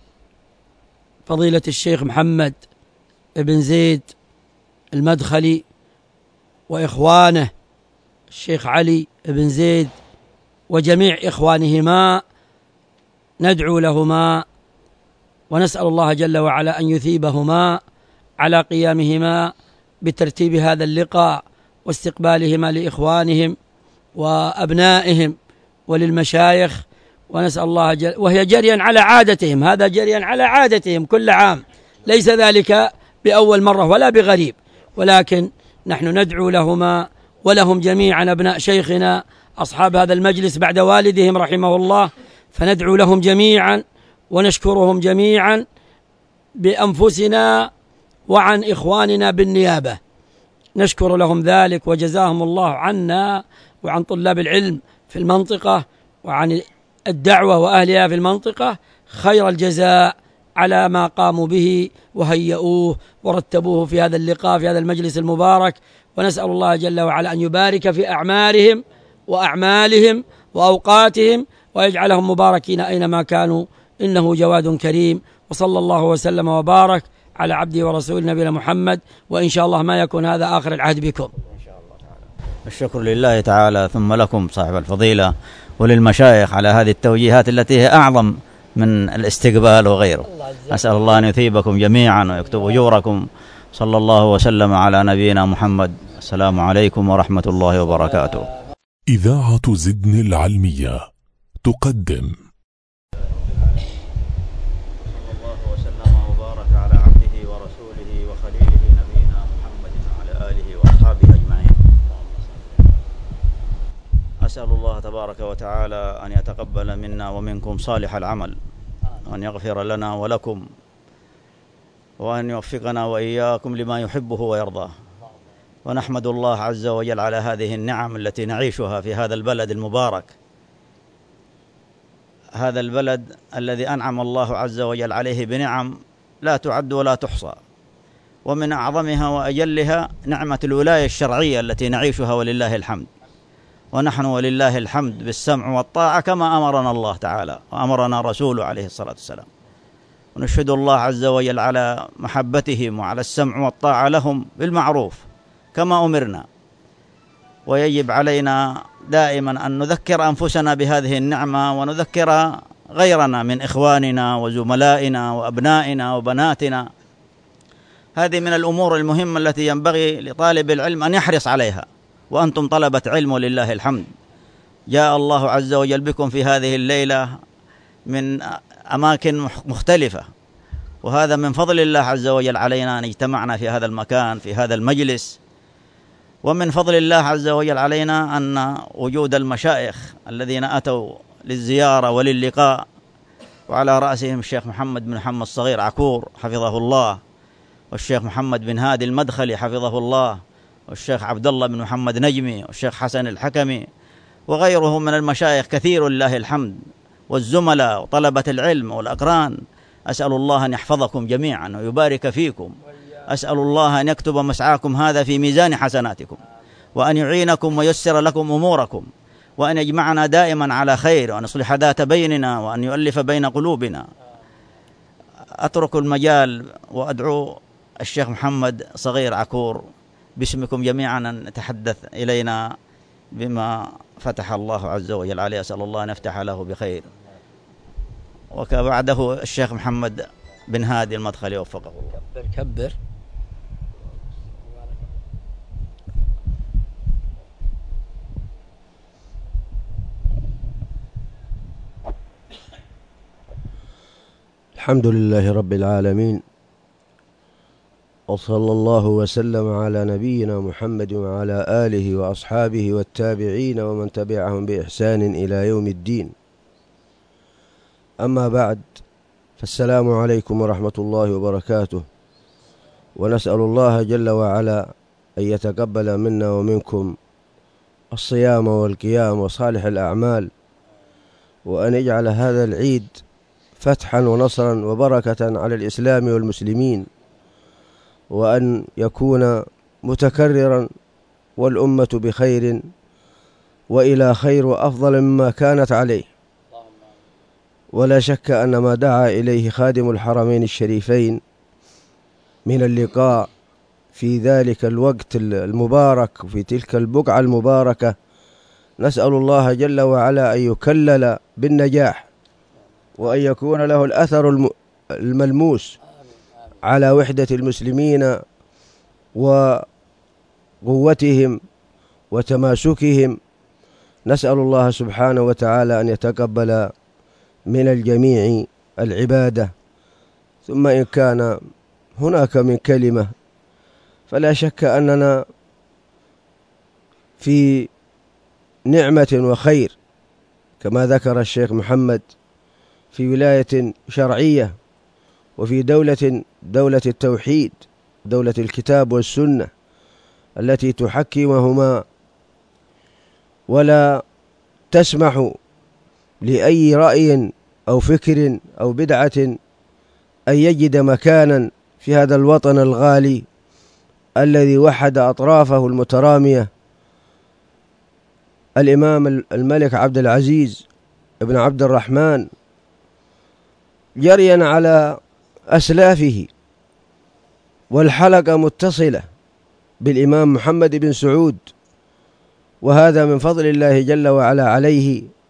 الشيخ محمد بن زيد المدخلي وإخوانه الشيخ علي بن زيد وجميع إخوانهما، ندعو لهما ونسأل الله جل وعلا أن يثيبهما على قيامهما بترتيب هذا اللقاء واستقبالهما لإخوانهم وأبنائهم وللمشايخ. ونسأل الله وهي جريا على عادتهم، هذا جريا على عادتهم كل عام، ليس ذلك بأول مرة ولا بغريب، ولكن نحن ندعو لهما ولهم جميعا أبناء شيخنا أصحاب هذا المجلس بعد والدهم رحمه الله، فندعو لهم جميعا ونشكرهم جميعا بأنفسنا وعن إخواننا بالنيابة، نشكر لهم ذلك وجزاهم الله عنا وعن طلاب العلم في المنطقة وعن الدعوة وأهلها في المنطقة خير الجزاء على ما قاموا به وهيئوه ورتبوه في هذا اللقاء في هذا المجلس المبارك. ونسأل الله جل وعلا أن يبارك في أعمارهم وأعمالهم وأوقاتهم ويجعلهم مباركين أينما كانوا، إنه جواد كريم. وصلى الله وسلم وبارك على عبده ورسول نبينا محمد، وإن شاء الله ما يكون هذا آخر العهد بكم. الشكر لله تعالى ثم لكم صاحب الفضيلة وللمشايخ على هذه التوجيهات التي هي أعظم من الاستقبال وغيره. أسأل الله أن يثيبكم جميعا ويكتب أجوركم. صلى الله وسلم على نبينا محمد. السلام عليكم ورحمة الله وبركاته. إذاعة زدن العلمية تقدم. صلى الله وسلم وبارك على عبده ورسوله وخليله نبينا محمد وعلى آله وأصحابه أجمعين. أسأل الله تبارك وتعالى أن يتقبل منا ومنكم صالح العمل، وأن يغفر لنا ولكم، وأن يوفقنا وإياكم لما يحبه ويرضاه. ونحمد الله عز وجل على هذه النعم التي نعيشها في هذا البلد المبارك، هذا البلد الذي أنعم الله عز وجل عليه بنعم لا تعد ولا تحصى، ومن أعظمها وأجلها نعمة الولاية الشرعية التي نعيشها ولله الحمد. ونحن ولله الحمد بالسمع والطاعة كما أمرنا الله تعالى وأمرنا رسوله عليه الصلاة والسلام. ونشهد الله عز وجل على محبتهم وعلى السمع والطاعة لهم بالمعروف كما أمرنا. ويجب علينا دائما أن نذكر أنفسنا بهذه النعمة ونذكر غيرنا من إخواننا وزملائنا وأبنائنا وبناتنا. هذه من الأمور المهمة التي ينبغي لطالب العلم أن يحرص عليها، وأنتم طلبة علم ولله الحمد. جاء الله عز وجل بكم في هذه الليلة من أماكن مختلفة، وهذا من فضل الله عز وجل علينا أن اجتمعنا في هذا المكان في هذا المجلس. ومن فضل الله عز وجل علينا أن وجود المشايخ الذين أتوا للزيارة وللقاء، وعلى رأسهم الشيخ محمد بن محمد الصغير عكور حفظه الله، والشيخ محمد بن هادي المدخلي حفظه الله، والشيخ عبد الله بن محمد نجمي، والشيخ حسن الحكمي، وغيرهم من المشايخ كثير لله الحمد، والزملاء وطلبة العلم والأقران. أسأل الله أن يحفظكم جميعا ويبارك فيكم. أسأل الله أن يكتب مسعاكم هذا في ميزان حسناتكم، وأن يعينكم ويسر لكم أموركم، وأن يجمعنا دائما على خير، وأن يصلح ذات بيننا، وأن يؤلف بين قلوبنا. أترك المجال وأدعو الشيخ محمد صغير عكور باسمكم جميعا أن يتحدث إلينا بما فتح الله عز وجل عليه. أسأل الله أن يفتح له بخير. وبعده الشيخ محمد بن هادي المدخلي وفقه الله. كبر. الحمد لله رب العالمين، وصلى الله وسلم على نبينا محمد وعلى آله وأصحابه والتابعين ومن تبعهم بإحسان إلى يوم الدين. أما بعد، فالسلام عليكم ورحمة الله وبركاته. ونسأل الله جل وعلا أن يتقبل منا ومنكم الصيام والقيام وصالح الأعمال، وأن يجعل هذا العيد فتحا ونصرا وبركة على الإسلام والمسلمين، وأن يكون متكررا والأمة بخير وإلى خير وأفضل مما كانت عليه. ولا شك أن ما دعا إليه خادم الحرمين الشريفين من اللقاء في ذلك الوقت المبارك وفي تلك البقعة المباركة، نسأل الله جل وعلا أن يكلل بالنجاح، وأن يكون له الأثر الملموس على وحدة المسلمين وقوتهم وتماسكهم. نسأل الله سبحانه وتعالى أن يتقبل من الجميع العبادة. ثم إن كان هناك من كلمة، فلا شك أننا في نعمة وخير كما ذكر الشيخ محمد، في ولاية شرعية، وفي دولة التوحيد، دولة الكتاب والسنة التي تحكمهما ولا تسمح لأي رأي أو فكر أو بدعة أن يجد مكانا في هذا الوطن الغالي الذي وحد أطرافه المترامية. الإمام الملك عبد العزيز ابن عبد الرحمن جريا على أسلافه، والحلقة متصلة بالإمام محمد بن سعود، وهذا من فضل الله جل وعلا عليه،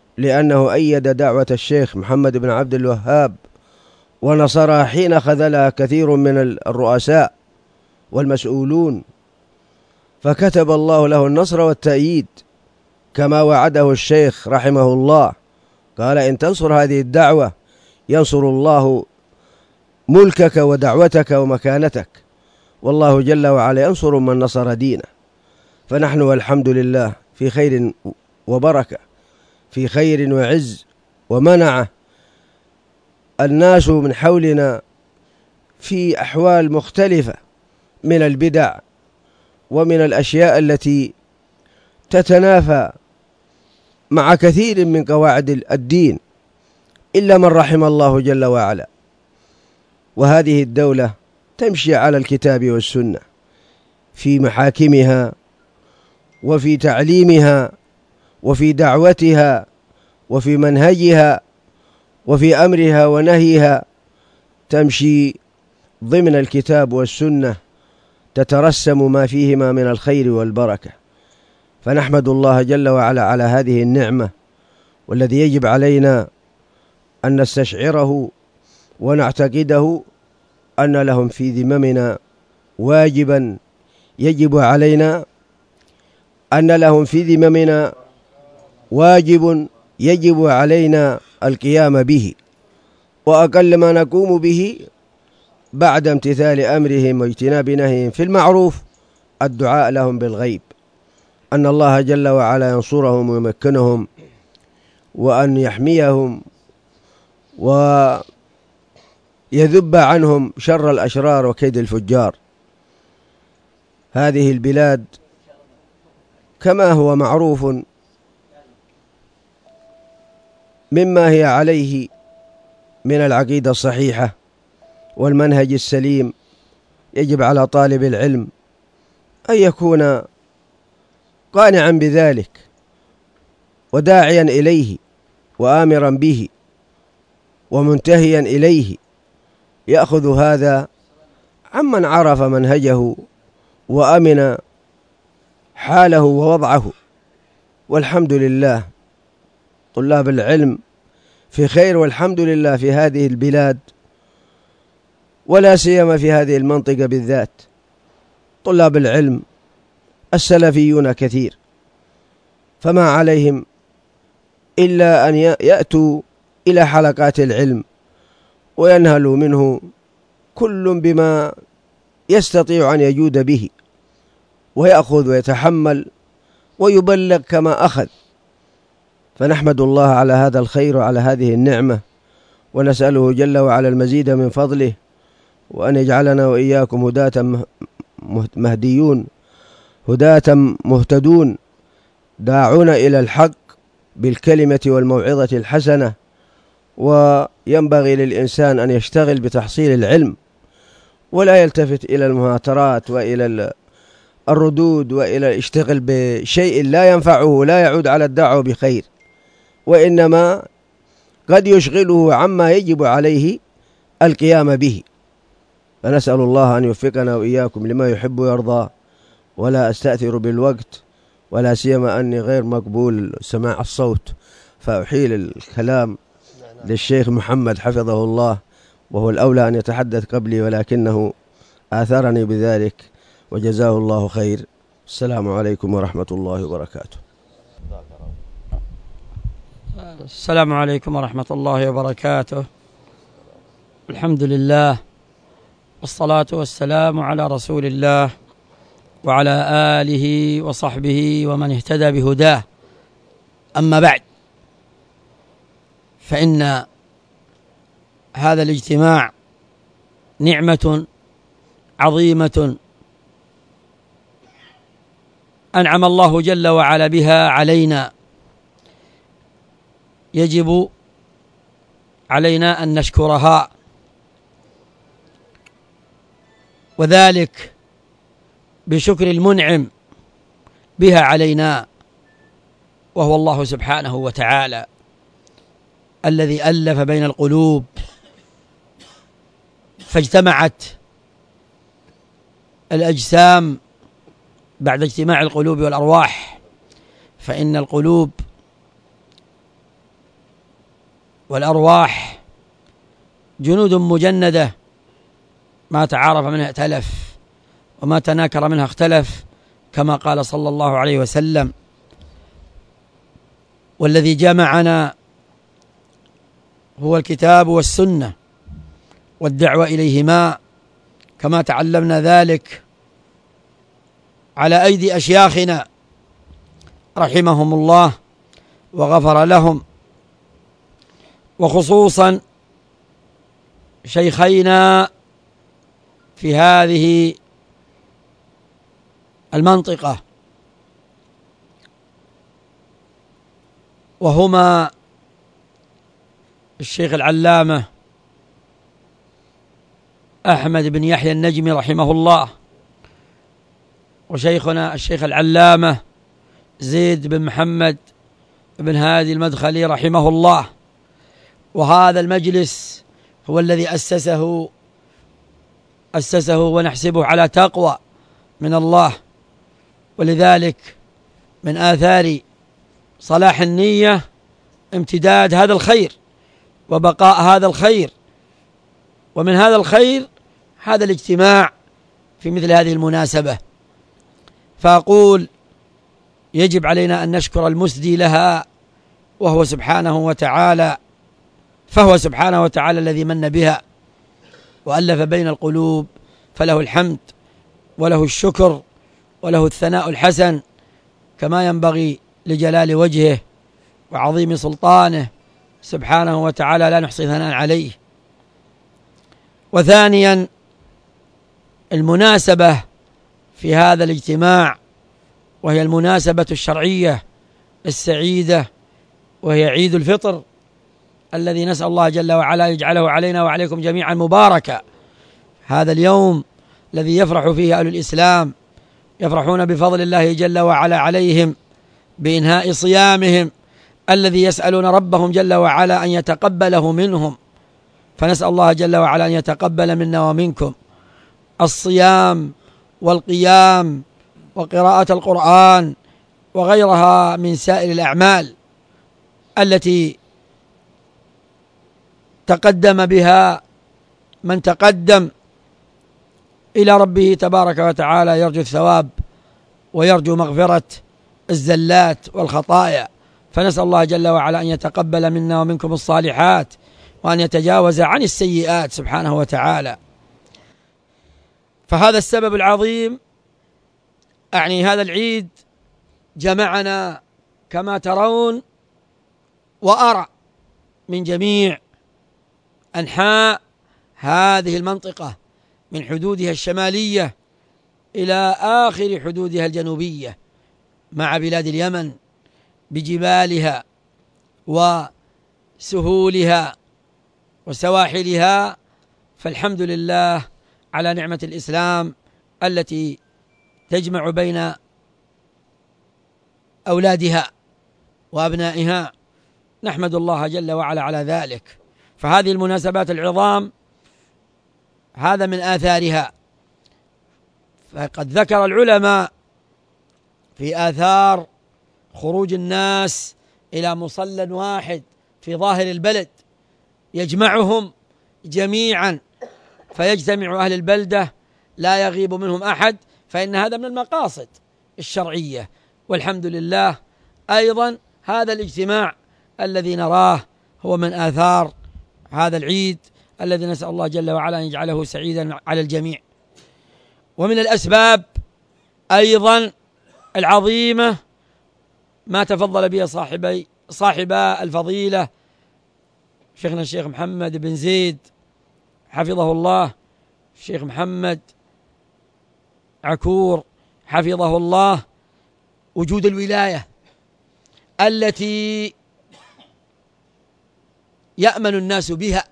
لأنه أيد دعوة الشيخ محمد بن عبد الوهاب ونصرها حين خذلها كثير من الرؤساء والمسؤولون، فكتب الله له النصر والتأييد كما وعده الشيخ رحمه الله، قال إن تنصر هذه الدعوة ينصر الله ملكك ودعوتك ومكانتك، والله جل وعلا ينصر من نصر دينه. فنحن والحمد لله في خير وبركة، في خير وعز ومنعة. الناس من حولنا في أحوال مختلفة من البدع ومن الأشياء التي تتنافى مع كثير من قواعد الدين، إلا من رحم الله جل وعلا. وهذه الدولة تمشي على الكتاب والسنة في محاكمها وفي تعليمها وفي دعوتها وفي منهجها وفي أمرها ونهيها، تمشي ضمن الكتاب والسنة، تترسم ما فيهما من الخير والبركة. فنحمد الله جل وعلا على هذه النعمة، والذي يجب علينا أن نستشعره ونعتقده أن لهم في ذممنا واجبا يجب علينا، أن لهم في ذممنا واجب يجب علينا القيام به، وأقل ما نقوم به بعد امتثال أمرهم واجتناب نهيهم في المعروف الدعاء لهم بالغيب، أن الله جل وعلا ينصرهم ويمكنهم وأن يحميهم ويذب عنهم شر الأشرار وكيد الفجار. هذه البلاد كما هو معروف مما هي عليه من العقيدة الصحيحة والمنهج السليم، يجب على طالب العلم أن يكون قانعا بذلك وداعيا إليه وآمرا به ومنتهيا إليه، يأخذ هذا عمن عرف منهجه وأمن حاله ووضعه. والحمد لله طلاب العلم في خير، والحمد لله في هذه البلاد ولا سيما في هذه المنطقة بالذات. طلاب العلم السلفيون كثير، فما عليهم إلا أن يأتوا إلى حلقات العلم وينهلوا منه كل بما يستطيع أن يجود به، ويأخذ ويتحمل ويبلغ كما أخذ. فنحمد الله على هذا الخير وعلى هذه النعمة، ونسأله جل وعلا المزيد من فضله، وأن يجعلنا وإياكم هداة مهديون، هداة مهتدون، داعون إلى الحق بالكلمة والموعظة الحسنة. وينبغي للإنسان أن يشتغل بتحصيل العلم ولا يلتفت إلى المهاترات وإلى الردود وإلى يشتغل بشيء لا ينفعه لا يعود على الدعوة بخير، وإنما قد يشغله عما يجب عليه القيام به. فنسأل الله أن يوفقنا وإياكم لما يحب ويرضى، ولا أستأثر بالوقت، ولا سيما أني غير مقبول سماع الصوت، فأحيل الكلام للشيخ محمد حفظه الله، وهو الأولى أن يتحدث قبلي، ولكنه آثرني بذلك وجزاه الله خير. السلام عليكم ورحمة الله وبركاته. السلام عليكم ورحمة الله وبركاته. الحمد لله والصلاة والسلام على رسول الله وعلى آله وصحبه ومن اهتدى بهداه. أما بعد، فإن هذا الاجتماع نعمة عظيمة أنعم الله جل وعلا بها علينا، يجب علينا أن نشكرها، وذلك بشكر المنعم بها علينا، وهو الله سبحانه وتعالى الذي ألف بين القلوب فاجتمعت الأجسام بعد اجتماع القلوب والأرواح. فإن القلوب والأرواح جنود مجندة، ما تعارف منها ائتلف وما تناكر منها اختلف، كما قال صلى الله عليه وسلم. والذي جمعنا هو الكتاب والسنة والدعوة إليهما، كما تعلمنا ذلك على أيدي أشياخنا رحمهم الله وغفر لهم، وخصوصا شيخينا في هذه المنطقة، وهما الشيخ العلامة أحمد بن يحيى النجمي رحمه الله، وشيخنا الشيخ العلامة زيد بن محمد بن هادي المدخلي رحمه الله. وهذا المجلس هو الذي أسسه ونحسبه على تقوى من الله، ولذلك من آثار صلاح النية امتداد هذا الخير وبقاء هذا الخير، ومن هذا الخير هذا الاجتماع في مثل هذه المناسبة. فأقول يجب علينا أن نشكر المسدي لها، وهو سبحانه وتعالى، فهو سبحانه وتعالى الذي من بها وألف بين القلوب، فله الحمد وله الشكر وله الثناء الحسن كما ينبغي لجلال وجهه وعظيم سلطانه سبحانه وتعالى، لا نحصي ثناء عليه. وثانيا المناسبة في هذا الاجتماع، وهي المناسبة الشرعية السعيدة، وهي عيد الفطر الذي نسأل الله جل وعلا يجعله علينا وعليكم جميعا مباركا. هذا اليوم الذي يفرح فيه أهل الإسلام، يفرحون بفضل الله جل وعلا عليهم بإنهاء صيامهم الذي يسألون ربهم جل وعلا أن يتقبله منهم، فنسأل الله جل وعلا أن يتقبل منا ومنكم الصيام والقيام وقراءة القرآن وغيرها من سائر الأعمال التي تقدم بها من تقدم إلى ربه تبارك وتعالى، يرجو الثواب ويرجو مغفرة الزلات والخطايا. فنسأل الله جل وعلا أن يتقبل منا ومنكم الصالحات، وأن يتجاوز عن السيئات سبحانه وتعالى. فهذا السبب العظيم، أعني هذا العيد، جمعنا كما ترون وأرى من جميع أنحاء هذه المنطقة، من حدودها الشمالية إلى آخر حدودها الجنوبية، مع بلاد اليمن بجبالها وسهولها وسواحلها. فالحمد لله على نعمة الإسلام التي تجمع بين أولادها وأبنائها، نحمد الله جل وعلا على ذلك. فهذه المناسبات العظام هذا من آثارها. فقد ذكر العلماء في آثار خروج الناس إلى مصلى واحد في ظاهر البلد يجمعهم جميعا، فيجتمع أهل البلدة لا يغيب منهم أحد، فإن هذا من المقاصد الشرعية. والحمد لله أيضا هذا الاجتماع الذي نراه هو من آثار هذا العيد الذي نسأل الله جل وعلا أن يجعله سعيدا على الجميع. ومن الأسباب أيضا العظيمة ما تفضل به صاحبا الفضيلة شيخنا الشيخ محمد بن زيد حفظه الله، الشيخ محمد عكور حفظه الله، وجود الولاية التي يأمن الناس بها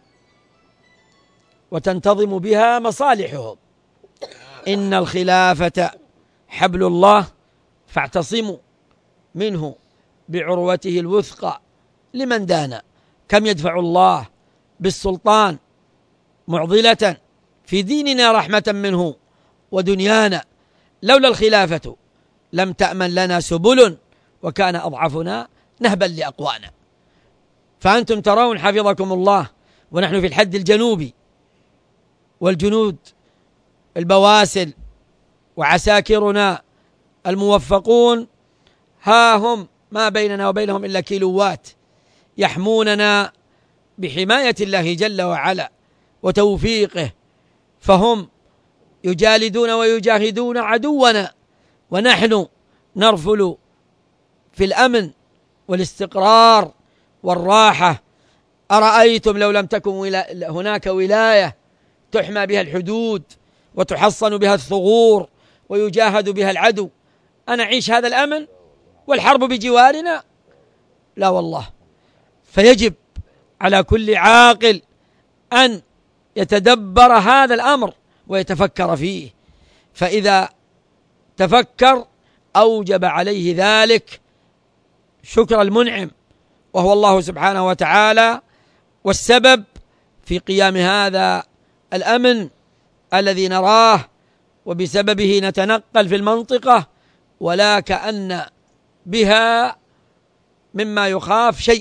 وتنتظم بها مصالحهم. إن الخلافة حبل الله فاعتصموا منه بعروته الوثقى لمن دان. كم يدفع الله بالسلطان معضلة في ديننا رحمة منه ودنيانا، لولا الخلافة لم تأمن لنا سبل، وكان أضعفنا نهبا لأقوانا. فأنتم ترون حفظكم الله ونحن في الحد الجنوبي، والجنود البواسل وعساكرنا الموفقون ها هم ما بيننا وبينهم إلا كيلوات، يحموننا بحماية الله جل وعلا وتوفيقه، فهم يجالدون ويجاهدون عدونا، ونحن نرفل في الأمن والاستقرار والراحة. أرأيتم لو لم تكن هناك ولاية تحمى بها الحدود وتحصن بها الثغور ويجاهد بها العدو، أنعيش هذا الأمن والحرب بجوارنا؟ لا والله. فيجب على كل عاقل أن يتدبر هذا الأمر ويتفكر فيه، فإذا تفكر أوجب عليه ذلك شكر المنعم وهو الله سبحانه وتعالى، والسبب في قيام هذا الأمن الذي نراه وبسببه نتنقل في المنطقة ولا كأن بها مما يخاف شيء.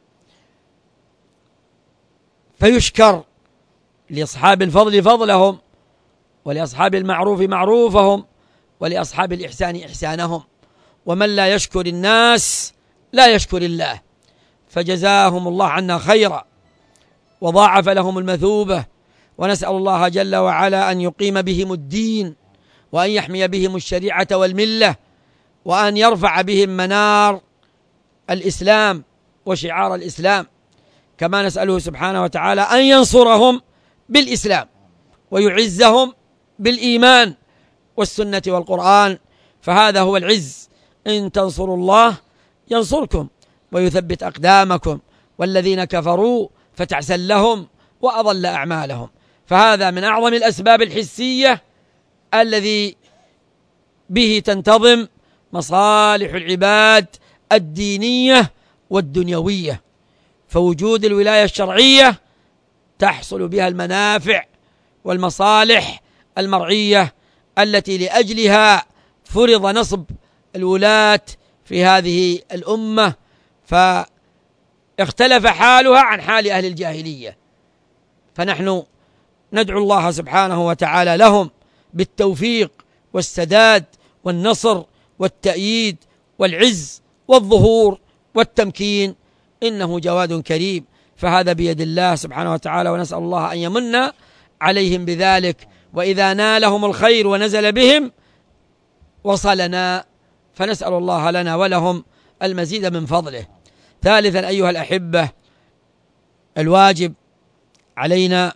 فيشكر لأصحاب الفضل فضلهم، ولأصحاب المعروف معروفهم، ولأصحاب الإحسان إحسانهم، ومن لا يشكر الناس لا يشكر الله، فجزاهم الله عنا خيرا وضاعف لهم المثوبة، ونسأل الله جل وعلا أن يقيم بهم الدين، وأن يحمي بهم الشريعة والملة، وأن يرفع بهم منار الإسلام وشعار الإسلام، كما نسأله سبحانه وتعالى أن ينصرهم بالإسلام ويعزهم بالإيمان والسنة والقرآن، فهذا هو العز. إن تنصروا الله ينصركم ويثبت أقدامكم، والذين كفروا فتعسل لهم وأضل أعمالهم. فهذا من أعظم الأسباب الحسية الذي به تنتظم مصالح العباد الدينية والدنيوية، فوجود الولاية الشرعية تحصل بها المنافع والمصالح المرعية التي لأجلها فرض نصب الولاة في هذه الأمة، فاختلف حالها عن حال أهل الجاهلية. فنحن ندعو الله سبحانه وتعالى لهم بالتوفيق والسداد والنصر والتأييد والعز والظهور والتمكين، إنه جواد كريم، فهذا بيد الله سبحانه وتعالى، ونسأل الله أن يمن عليهم بذلك، وإذا نالهم الخير ونزل بهم وصلنا، فنسأل الله لنا ولهم المزيد من فضله. ثالثا أيها الأحبة، الواجب علينا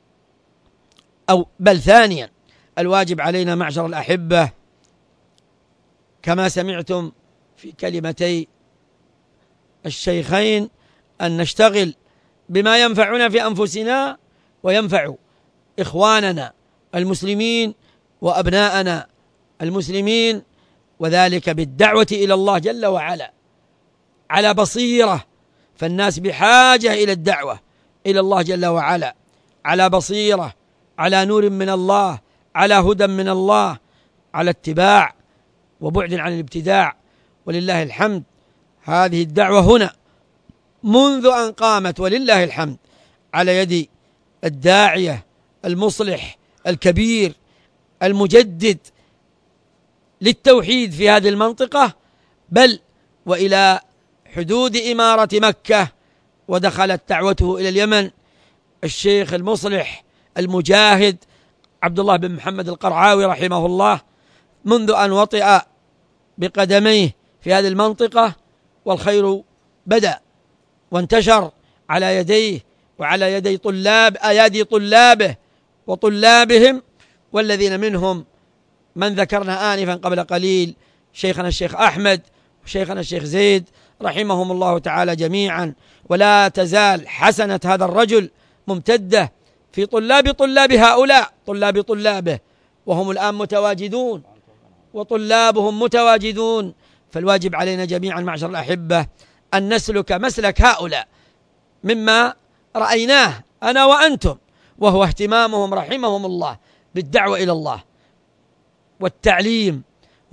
ثانيا الواجب علينا معشر الأحبة، كما سمعتم في كلمتي الشيخين، أن نشتغل بما ينفعنا في أنفسنا وينفع إخواننا المسلمين وأبناءنا المسلمين، وذلك بالدعوة إلى الله جل وعلا على بصيرة، فالناس بحاجة إلى الدعوة إلى الله جل وعلا على بصيرة، على نور من الله، على هدى من الله، على اتباع وبعد عن الابتداع. ولله الحمد هذه الدعوة هنا منذ أن قامت ولله الحمد على يد الداعية المصلح الكبير المجدد للتوحيد في هذه المنطقة، بل وإلى حدود إمارة مكة، ودخلت دعوته إلى اليمن الشيخ المصلح المجاهد عبد الله بن محمد القرعاوي رحمه الله، منذ أن وطئ بقدميه في هذه المنطقة والخير بدأ وانتشر على يديه وعلى يدي أيادي طلابه وطلابهم، والذين منهم من ذكرنا آنفا قبل قليل، شيخنا الشيخ أحمد وشيخنا الشيخ زيد رحمهم الله تعالى جميعا. ولا تزال حسنة هذا الرجل ممتدة في طلاب هؤلاء، طلاب طلابه، وهم الآن متواجدون وطلابهم متواجدون. فالواجب علينا جميعا معشر الأحبة أن نسلك مسلك هؤلاء مما رأيناه أنا وأنتم، وهو اهتمامهم رحمهم الله بالدعوة إلى الله والتعليم،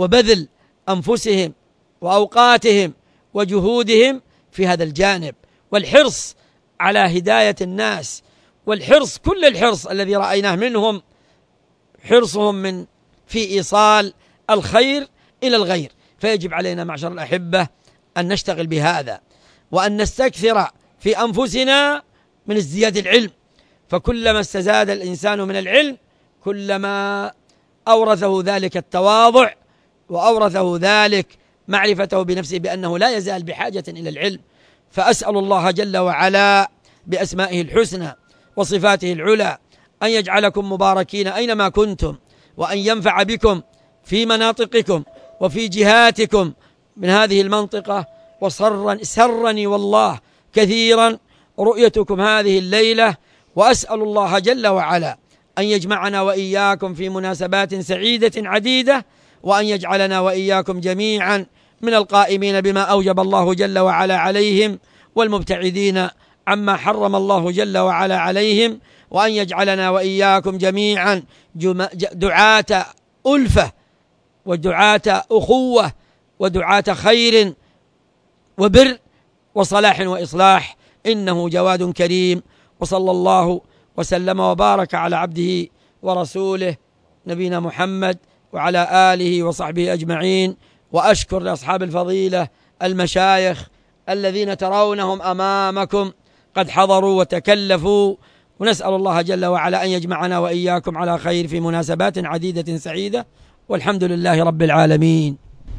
وبذل أنفسهم وأوقاتهم وجهودهم في هذا الجانب، والحرص على هداية الناس، والحرص كل الحرص الذي رأيناه منهم حرصهم في إيصال الخير إلى الغير. فيجب علينا معشر الأحبة أن نشتغل بهذا، وأن نستكثر في أنفسنا من ازدياد العلم، فكلما استزاد الإنسان من العلم كلما أورثه ذلك التواضع، وأورثه ذلك معرفته بنفسه بأنه لا يزال بحاجة إلى العلم. فأسأل الله جل وعلا بأسمائه الحسنى وصفاته العلى أن يجعلكم مباركين أينما كنتم، وأن ينفع بكم في مناطقكم وفي جهاتكم من هذه المنطقة. وسرني والله كثيرا رؤيتكم هذه الليلة، وأسأل الله جل وعلا أن يجمعنا وإياكم في مناسبات سعيدة عديدة، وأن يجعلنا وإياكم جميعا من القائمين بما أوجب الله جل وعلا عليهم، والمبتعدين عما حرم الله جل وعلا عليهم، وأن يجعلنا وإياكم جميعا دعاة ألفة ودعاة أخوة ودعاة خير وبر وصلاح وإصلاح، إنه جواد كريم. وصلى الله وسلم وبارك على عبده ورسوله نبينا محمد وعلى آله وصحبه أجمعين. وأشكر لأصحاب الفضيلة المشايخ الذين ترونهم أمامكم قد حضروا وتكلفوا، ونسأل الله جل وعلا أن يجمعنا وإياكم على خير في مناسبات عديدة سعيدة، والحمد لله رب العالمين.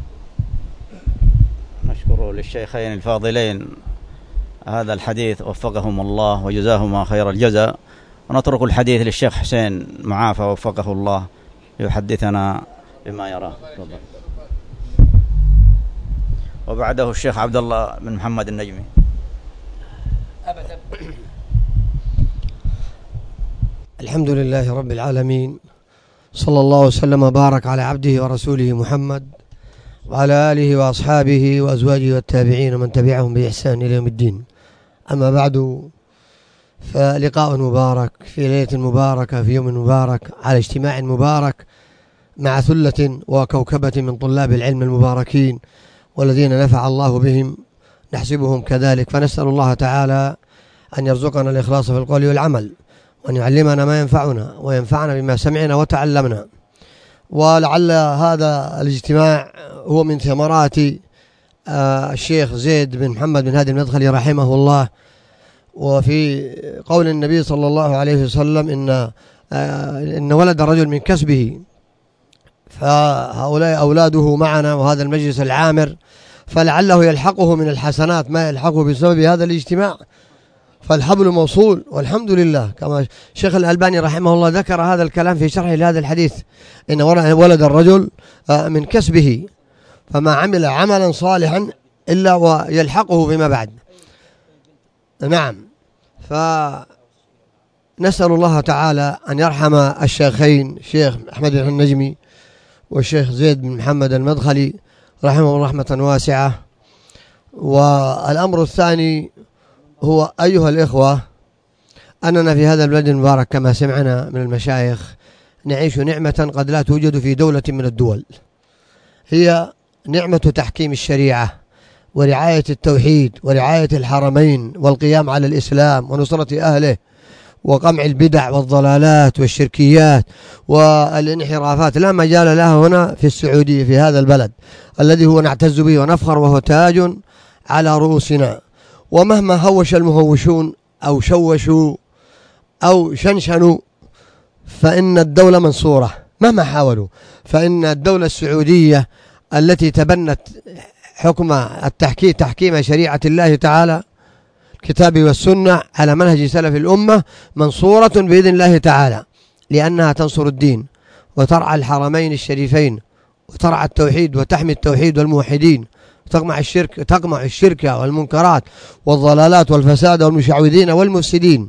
نشكر للشيخين الفاضلين هذا الحديث، وفقهم الله وجزاهما خير الجزاء. ونترك الحديث للشيخ حسين معافى وفقه الله يحدثنا بما يراه. وبعده الشيخ عبد الله بن محمد النجمي. الحمد لله رب العالمين، صلى الله وسلم وبارك على عبده ورسوله محمد وعلى آله وأصحابه وأزواجه والتابعين ومن تبعهم بإحسان إلى يوم الدين. أما بعد، فلقاء مبارك في ليلة مباركة في يوم مبارك على اجتماع مبارك مع ثلة وكوكبة من طلاب العلم المباركين والذين نفع الله بهم، نحسبهم كذلك. فنسأل الله تعالى أن يرزقنا الإخلاص في القول والعمل، وأن يعلمنا ما ينفعنا وينفعنا بما سمعنا وتعلمنا. ولعل هذا الاجتماع هو من ثمرات الشيخ زيد بن محمد بن هادي المدخلي رحمه الله. وفي قول النبي صلى الله عليه وسلم إن ولد الرجل من كسبه، فهؤلاء أولاده معنا وهذا المجلس العامر، فلعله يلحقه من الحسنات ما يلحقه بسبب هذا الاجتماع، فالحبل موصول والحمد لله. كما الشيخ الألباني رحمه الله ذكر هذا الكلام في شرحه لهذا الحديث، إن ولد الرجل من كسبه، فما عمل عملا صالحا إلا ويلحقه فيما بعد. نعم، فنسأل الله تعالى أن يرحم الشيخين الشيخ أحمد النجمي والشيخ زيد بن محمد المدخلي رحمه الله رحمة واسعة. والأمر الثاني هو أيها الإخوة، أننا في هذا البلد المبارك كما سمعنا من المشايخ نعيش نعمة قد لا توجد في دولة من الدول، هي نعمة تحكيم الشريعة ورعاية التوحيد ورعاية الحرمين والقيام على الإسلام ونصرة أهله وقمع البدع والضلالات والشركيات والانحرافات. لا مجال لها هنا في السعودية، في هذا البلد الذي هو نعتز به ونفخر وهو تاج على رؤوسنا. ومهما هوش المهوشون أو شوشوا أو شنشنوا فإن الدولة منصورة، مهما حاولوا، فإن الدولة السعودية التي تبنت حكم تحكيم شريعة الله تعالى الكتاب والسنة على منهج سلف الأمة منصورة بإذن الله تعالى، لأنها تنصر الدين وترعى الحرمين الشريفين وترعى التوحيد وتحمي التوحيد والموحدين، تقمع الشرك والمنكرات والضلالات والفساد والمشعوذين والمفسدين.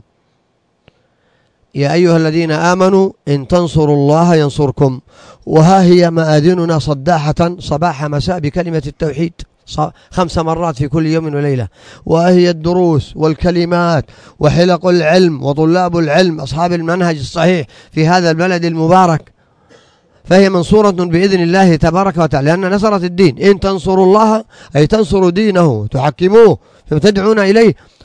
يا أيها الذين آمنوا إن تنصروا الله ينصركم. وها هي مآذننا صداحة صباح مساء بكلمة التوحيد 5 مرات في كل يوم وليلة، وهي الدروس والكلمات وحلق العلم وطلاب العلم أصحاب المنهج الصحيح في هذا البلد المبارك، فهي منصورة بإذن الله تبارك وتعالى، لأن نصرت الدين. إن تنصروا الله أي تنصروا دينه تحكموه فتدعون إليه،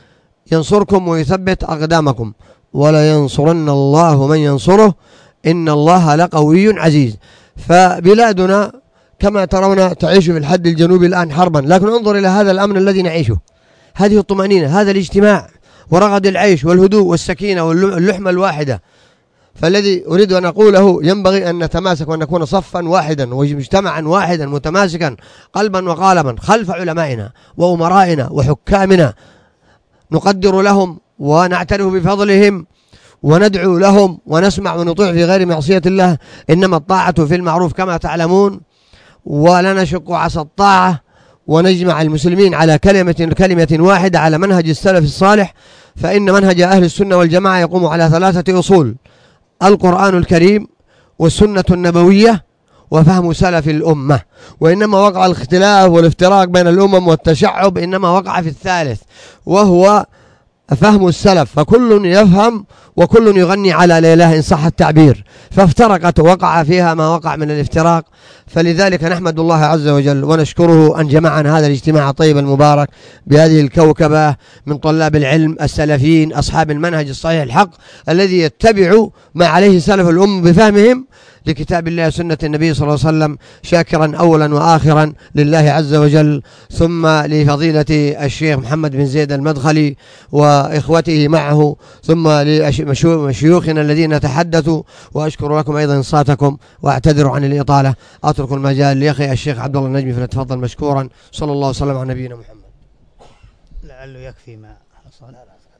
ينصركم ويثبت أقدامكم، ولا ينصرن الله من ينصره إن الله لقوي عزيز. فبلادنا كما ترون تعيش في الحد الجنوبي الآن حربا، لكن انظر إلى هذا الأمن الذي نعيشه، هذه الطمأنينة، هذا الاجتماع ورغد العيش والهدوء والسكينة واللحمة الواحدة. فالذي أريد أن أقوله ينبغي أن نتماسك وأن نكون صفا واحدا ومجتمعا واحدا متماسكا قلبا وقالبا خلف علمائنا وأمرائنا وحكامنا، نقدر لهم ونعترف بفضلهم وندعو لهم ونسمع ونطيع في غير معصية الله. إنما الطاعة في المعروف كما تعلمون، ولا نشق عصا الطاعة، ونجمع المسلمين على كلمة واحدة على منهج السلف الصالح. فإن منهج أهل السنة والجماعة يقوم على 3 أصول: القرآن الكريم والسنة النبوية وفهم سلف الأمة. وإنما وقع الاختلاف والافتراق بين الأمم والتشعب إنما وقع في الثالث، وهو فهم السلف، فكل يفهم وكل يغني على ليلة إن صح التعبير، فافترقت ووقع فيها ما وقع من الافتراق. فلذلك نحمد الله عز وجل ونشكره أن جمعنا هذا الاجتماع الطيب المبارك بهذه الكوكبة من طلاب العلم السلفيين أصحاب المنهج الصحيح الحق الذي يتبع ما عليه سلف الأمة بفهمهم لكتاب الله وسنة النبي صلى الله عليه وسلم، شاكرا أولا وآخرا لله عز وجل، ثم لفضيلة الشيخ محمد بن زيد المدخلي وإخوته معه، ثم لمشيوخنا الذين تحدثوا. وأشكر لكم أيضا إنصاتكم وأعتذر عن الإطالة. أترك المجال لأخي الشيخ عبد الله النجمي فليتفضل مشكورا. صلى الله وسلم على نبينا محمد. لعله يكفي ما حصل.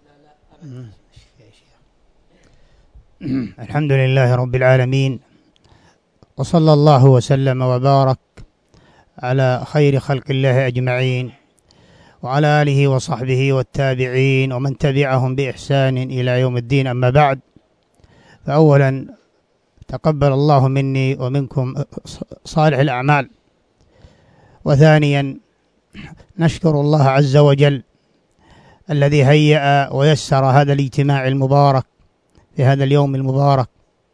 الحمد لله رب العالمين، وصلى الله وسلم وبارك على خير خلق الله أجمعين، وعلى آله وصحبه والتابعين ومن تبعهم بإحسان إلى يوم الدين. أما بعد، فأولا تقبل الله مني ومنكم صالح الأعمال، وثانيا نشكر الله عز وجل الذي هيأ ويسر هذا الاجتماع المبارك في هذا اليوم المبارك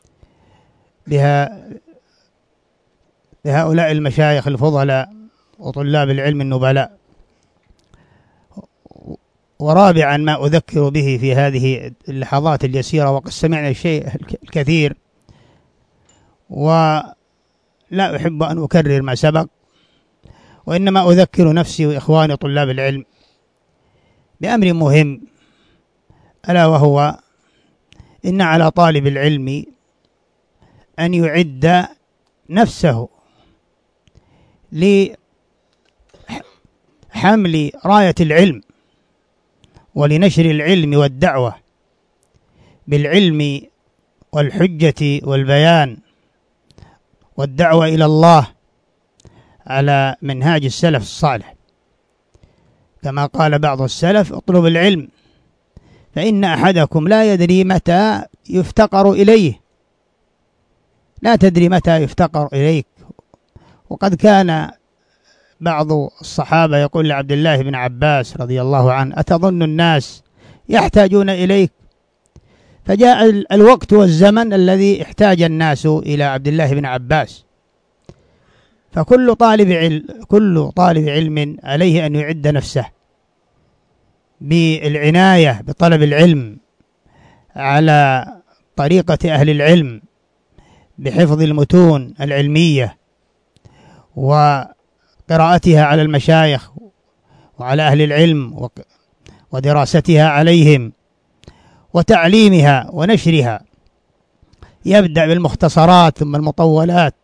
بهؤلاء المشايخ الفضلاء وطلاب العلم النبلاء. ورابعا ما أذكر به في هذه اللحظات اليسيرة، وقد سمعنا الشيء الكثير ولا أحب أن أكرر ما سبق، وإنما أذكر نفسي وإخواني طلاب العلم بأمر مهم، ألا وهو إن على طالب العلم أن يعد نفسه لحمل راية العلم ولنشر العلم والدعوة بالعلم والحجة والبيان والدعوة إلى الله على منهاج السلف الصالح، كما قال بعض السلف: اطلب العلم فإن أحدكم لا يدري متى يفتقر إليه. لا تدري متى يفتقر إليك. وقد كان بعض الصحابة يقول لعبد الله بن عباس رضي الله عنه: أتظن الناس يحتاجون إليك؟ فجاء الوقت والزمن الذي احتاج الناس إلى عبد الله بن عباس. فكل طالب علم عليه أن يعد نفسه بالعناية بطلب العلم على طريقة أهل العلم، بحفظ المتون العلمية وقراءتها على المشايخ وعلى أهل العلم ودراستها عليهم وتعليمها ونشرها. يبدأ بالمختصرات ثم المطولات،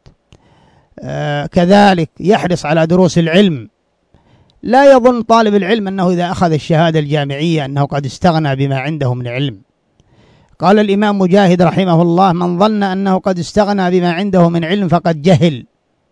كذلك يحرص على دروس العلم. لا يظن طالب العلم أنه إذا أخذ الشهادة الجامعية أنه قد استغنى بما عنده من العلم. قال الإمام مجاهد رحمه الله: من ظن أنه قد استغنى بما عنده من علم فقد جهل.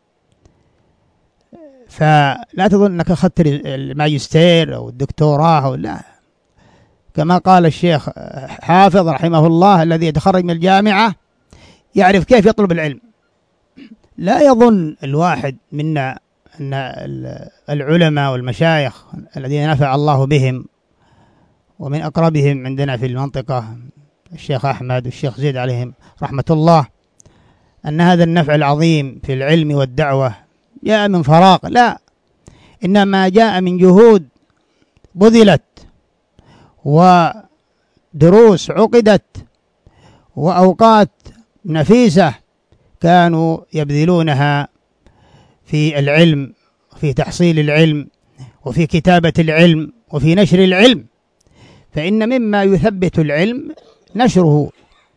فلا تظن أنك أخذت الماجستير أو الدكتوراه أو لا. كما قال الشيخ حافظ رحمه الله: الذي يتخرج من الجامعة يعرف كيف يطلب العلم. لا يظن الواحد منا أن العلماء والمشايخ الذين نفع الله بهم، ومن أقربهم عندنا في المنطقة الشيخ أحمد والشيخ زيد عليهم رحمة الله، أن هذا النفع العظيم في العلم والدعوة جاء من فراغ. لا، إنما جاء من جهود بذلت ودروس عقدت وأوقات نفيسة كانوا يبذلونها في العلم، في تحصيل العلم، وفي كتابة العلم، وفي نشر العلم، فإن مما يثبت العلم نشره.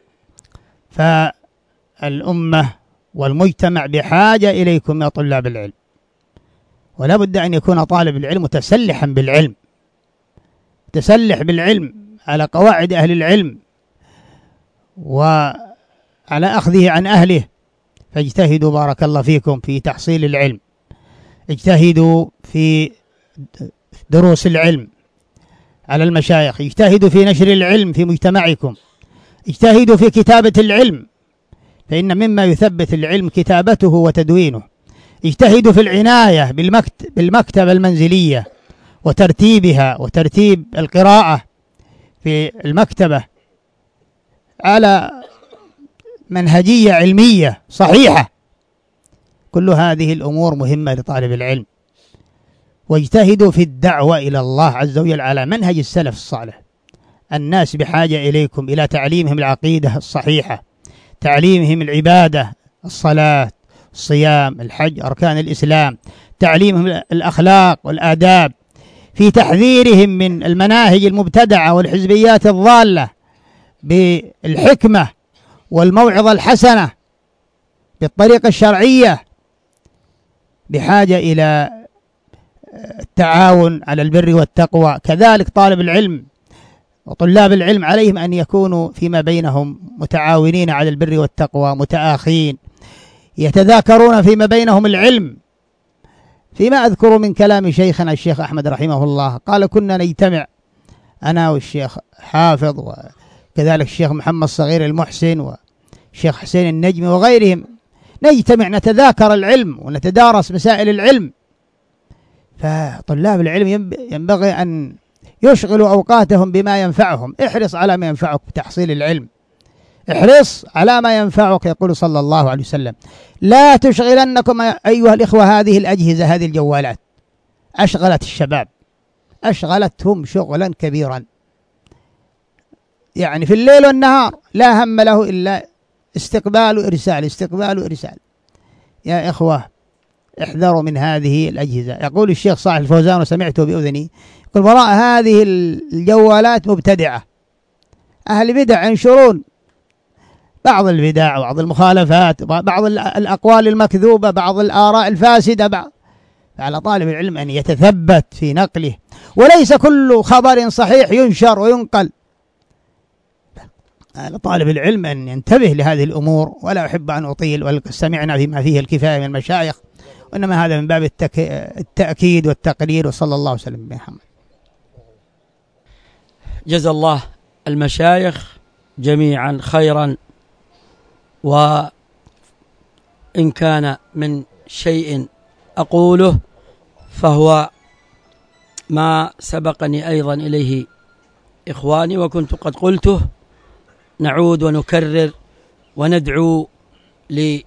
فالأمة والمجتمع بحاجة إليكم يا طلاب العلم، ولا بد أن يكون طالب العلم متسلحا بالعلم، تسلح بالعلم على قواعد أهل العلم وعلى أخذه عن أهله. فاجتهدوا بارك الله فيكم في تحصيل العلم، اجتهدوا في دروس العلم على المشايخ، اجتهدوا في نشر العلم في مجتمعكم، اجتهدوا في كتابة العلم، فإن مما يثبت العلم كتابته وتدوينه. اجتهدوا في العناية بالمكتبة المنزلية وترتيبها، وترتيب القراءة في المكتبة على منهجية علمية صحيحة. كل هذه الأمور مهمة لطالب العلم. واجتهدوا في الدعوة إلى الله عز وجل على منهج السلف الصالح. الناس بحاجة إليكم، إلى تعليمهم العقيدة الصحيحة، تعليمهم العبادة، الصلاة، الصيام، الحج، أركان الإسلام، تعليمهم الأخلاق والآداب، في تحذيرهم من المناهج المبتدعة والحزبيات الضالة بالحكمة والموعظة الحسنة بالطريقة الشرعية. بحاجة إلى التعاون على البر والتقوى. كذلك طالب العلم وطلاب العلم عليهم أن يكونوا فيما بينهم متعاونين على البر والتقوى، متآخين، يتذاكرون فيما بينهم العلم. فيما أذكر من كلام شيخنا الشيخ أحمد رحمه الله قال: كنا نجتمع أنا والشيخ حافظ وكذلك الشيخ محمد صغير المحسن والشيخ حسين النجمي وغيرهم، نجتمع نتذاكر العلم ونتدارس مسائل العلم. فطلاب العلم ينبغي أن يشغلوا أوقاتهم بما ينفعهم. احرص على ما ينفعك بتحصيل العلم، احرص على ما ينفعك. يقول صلى الله عليه وسلم: لا تشغلنكم أيها الإخوة هذه الأجهزة، هذه الجوالات أشغلت الشباب، أشغلتهم شغلا كبيرا، يعني في الليل والنهار لا هم له إلا استقبال وإرسال، استقبال وإرسال. يا إخوة احذروا من هذه الأجهزة. يقول الشيخ صالح الفوزان وسمعته بأذني، يقول: وراء هذه الجوالات مبتدعة، أهل بدع ينشرون بعض البدع وبعض المخالفات، بعض الأقوال المكذوبة، بعض الآراء الفاسدة. فعلى طالب العلم أن يتثبت في نقله، وليس كل خبر صحيح ينشر وينقل. على طالب العلم أن ينتبه لهذه الأمور. ولا أحب أن أطيل، واستمعنا فيما فيه الكفاية من المشايخ، وإنما هذا من باب التأكيد والتقرير. وصلى الله وسلم بمحمد. جزا الله المشايخ جميعا خيرا. وإن كان من شيء أقوله فهو ما سبقني أيضا إليه إخواني وكنت قد قلته. نعود ونكرر وندعو لفضيلة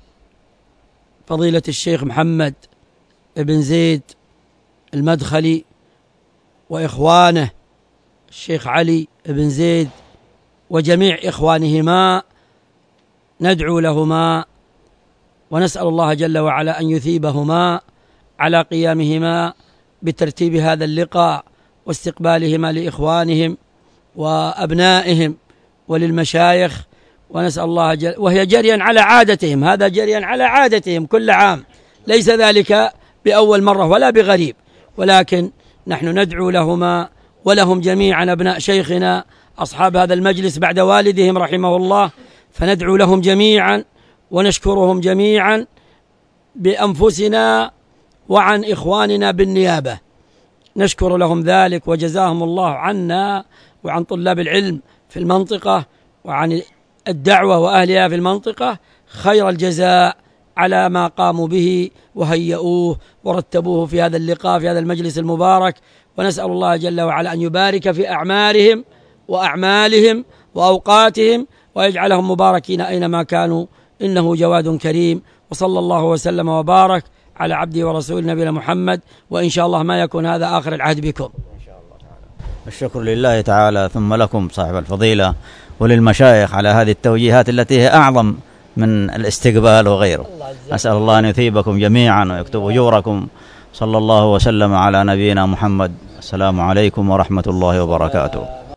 الشيخ محمد بن زيد المدخلي وإخوانه الشيخ علي بن زيد وجميع إخوانهما، ندعو لهما ونسأل الله جل وعلا أن يثيبهما على قيامهما بترتيب هذا اللقاء واستقبالهما لإخوانهم وأبنائهم وللمشايخ. ونسأل الله وهي جريا على عادتهم، هذا جريا على عادتهم كل عام، ليس ذلك بأول مرة ولا بغريب، ولكن نحن ندعو لهما ولهم جميعا أبناء شيخنا أصحاب هذا المجلس بعد والدهم رحمه الله، فندعو لهم جميعا ونشكرهم جميعا بأنفسنا وعن إخواننا بالنيابة. نشكر لهم ذلك وجزاهم الله عنا وعن طلاب العلم في المنطقة وعن الدعوة وأهلها في المنطقة خير الجزاء على ما قاموا به وهيئوه ورتبوه في هذا اللقاء في هذا المجلس المبارك. ونسأل الله جل وعلا أن يبارك في أعمارهم وأعمالهم وأوقاتهم ويجعلهم مباركين أينما كانوا، إنه جواد كريم. وصلى الله وسلم وبارك على عبده ورسوله نبينا محمد. وإن شاء الله ما يكون هذا آخر العهد بكم. الشكر لله تعالى ثم لكم صاحب الفضيلة وللمشايخ على هذه التوجيهات التي هي أعظم من الاستقبال وغيره. أسأل الله أن يثيبكم جميعا ويكتب أجوركم. صلى الله وسلم على نبينا محمد. السلام عليكم ورحمة الله وبركاته.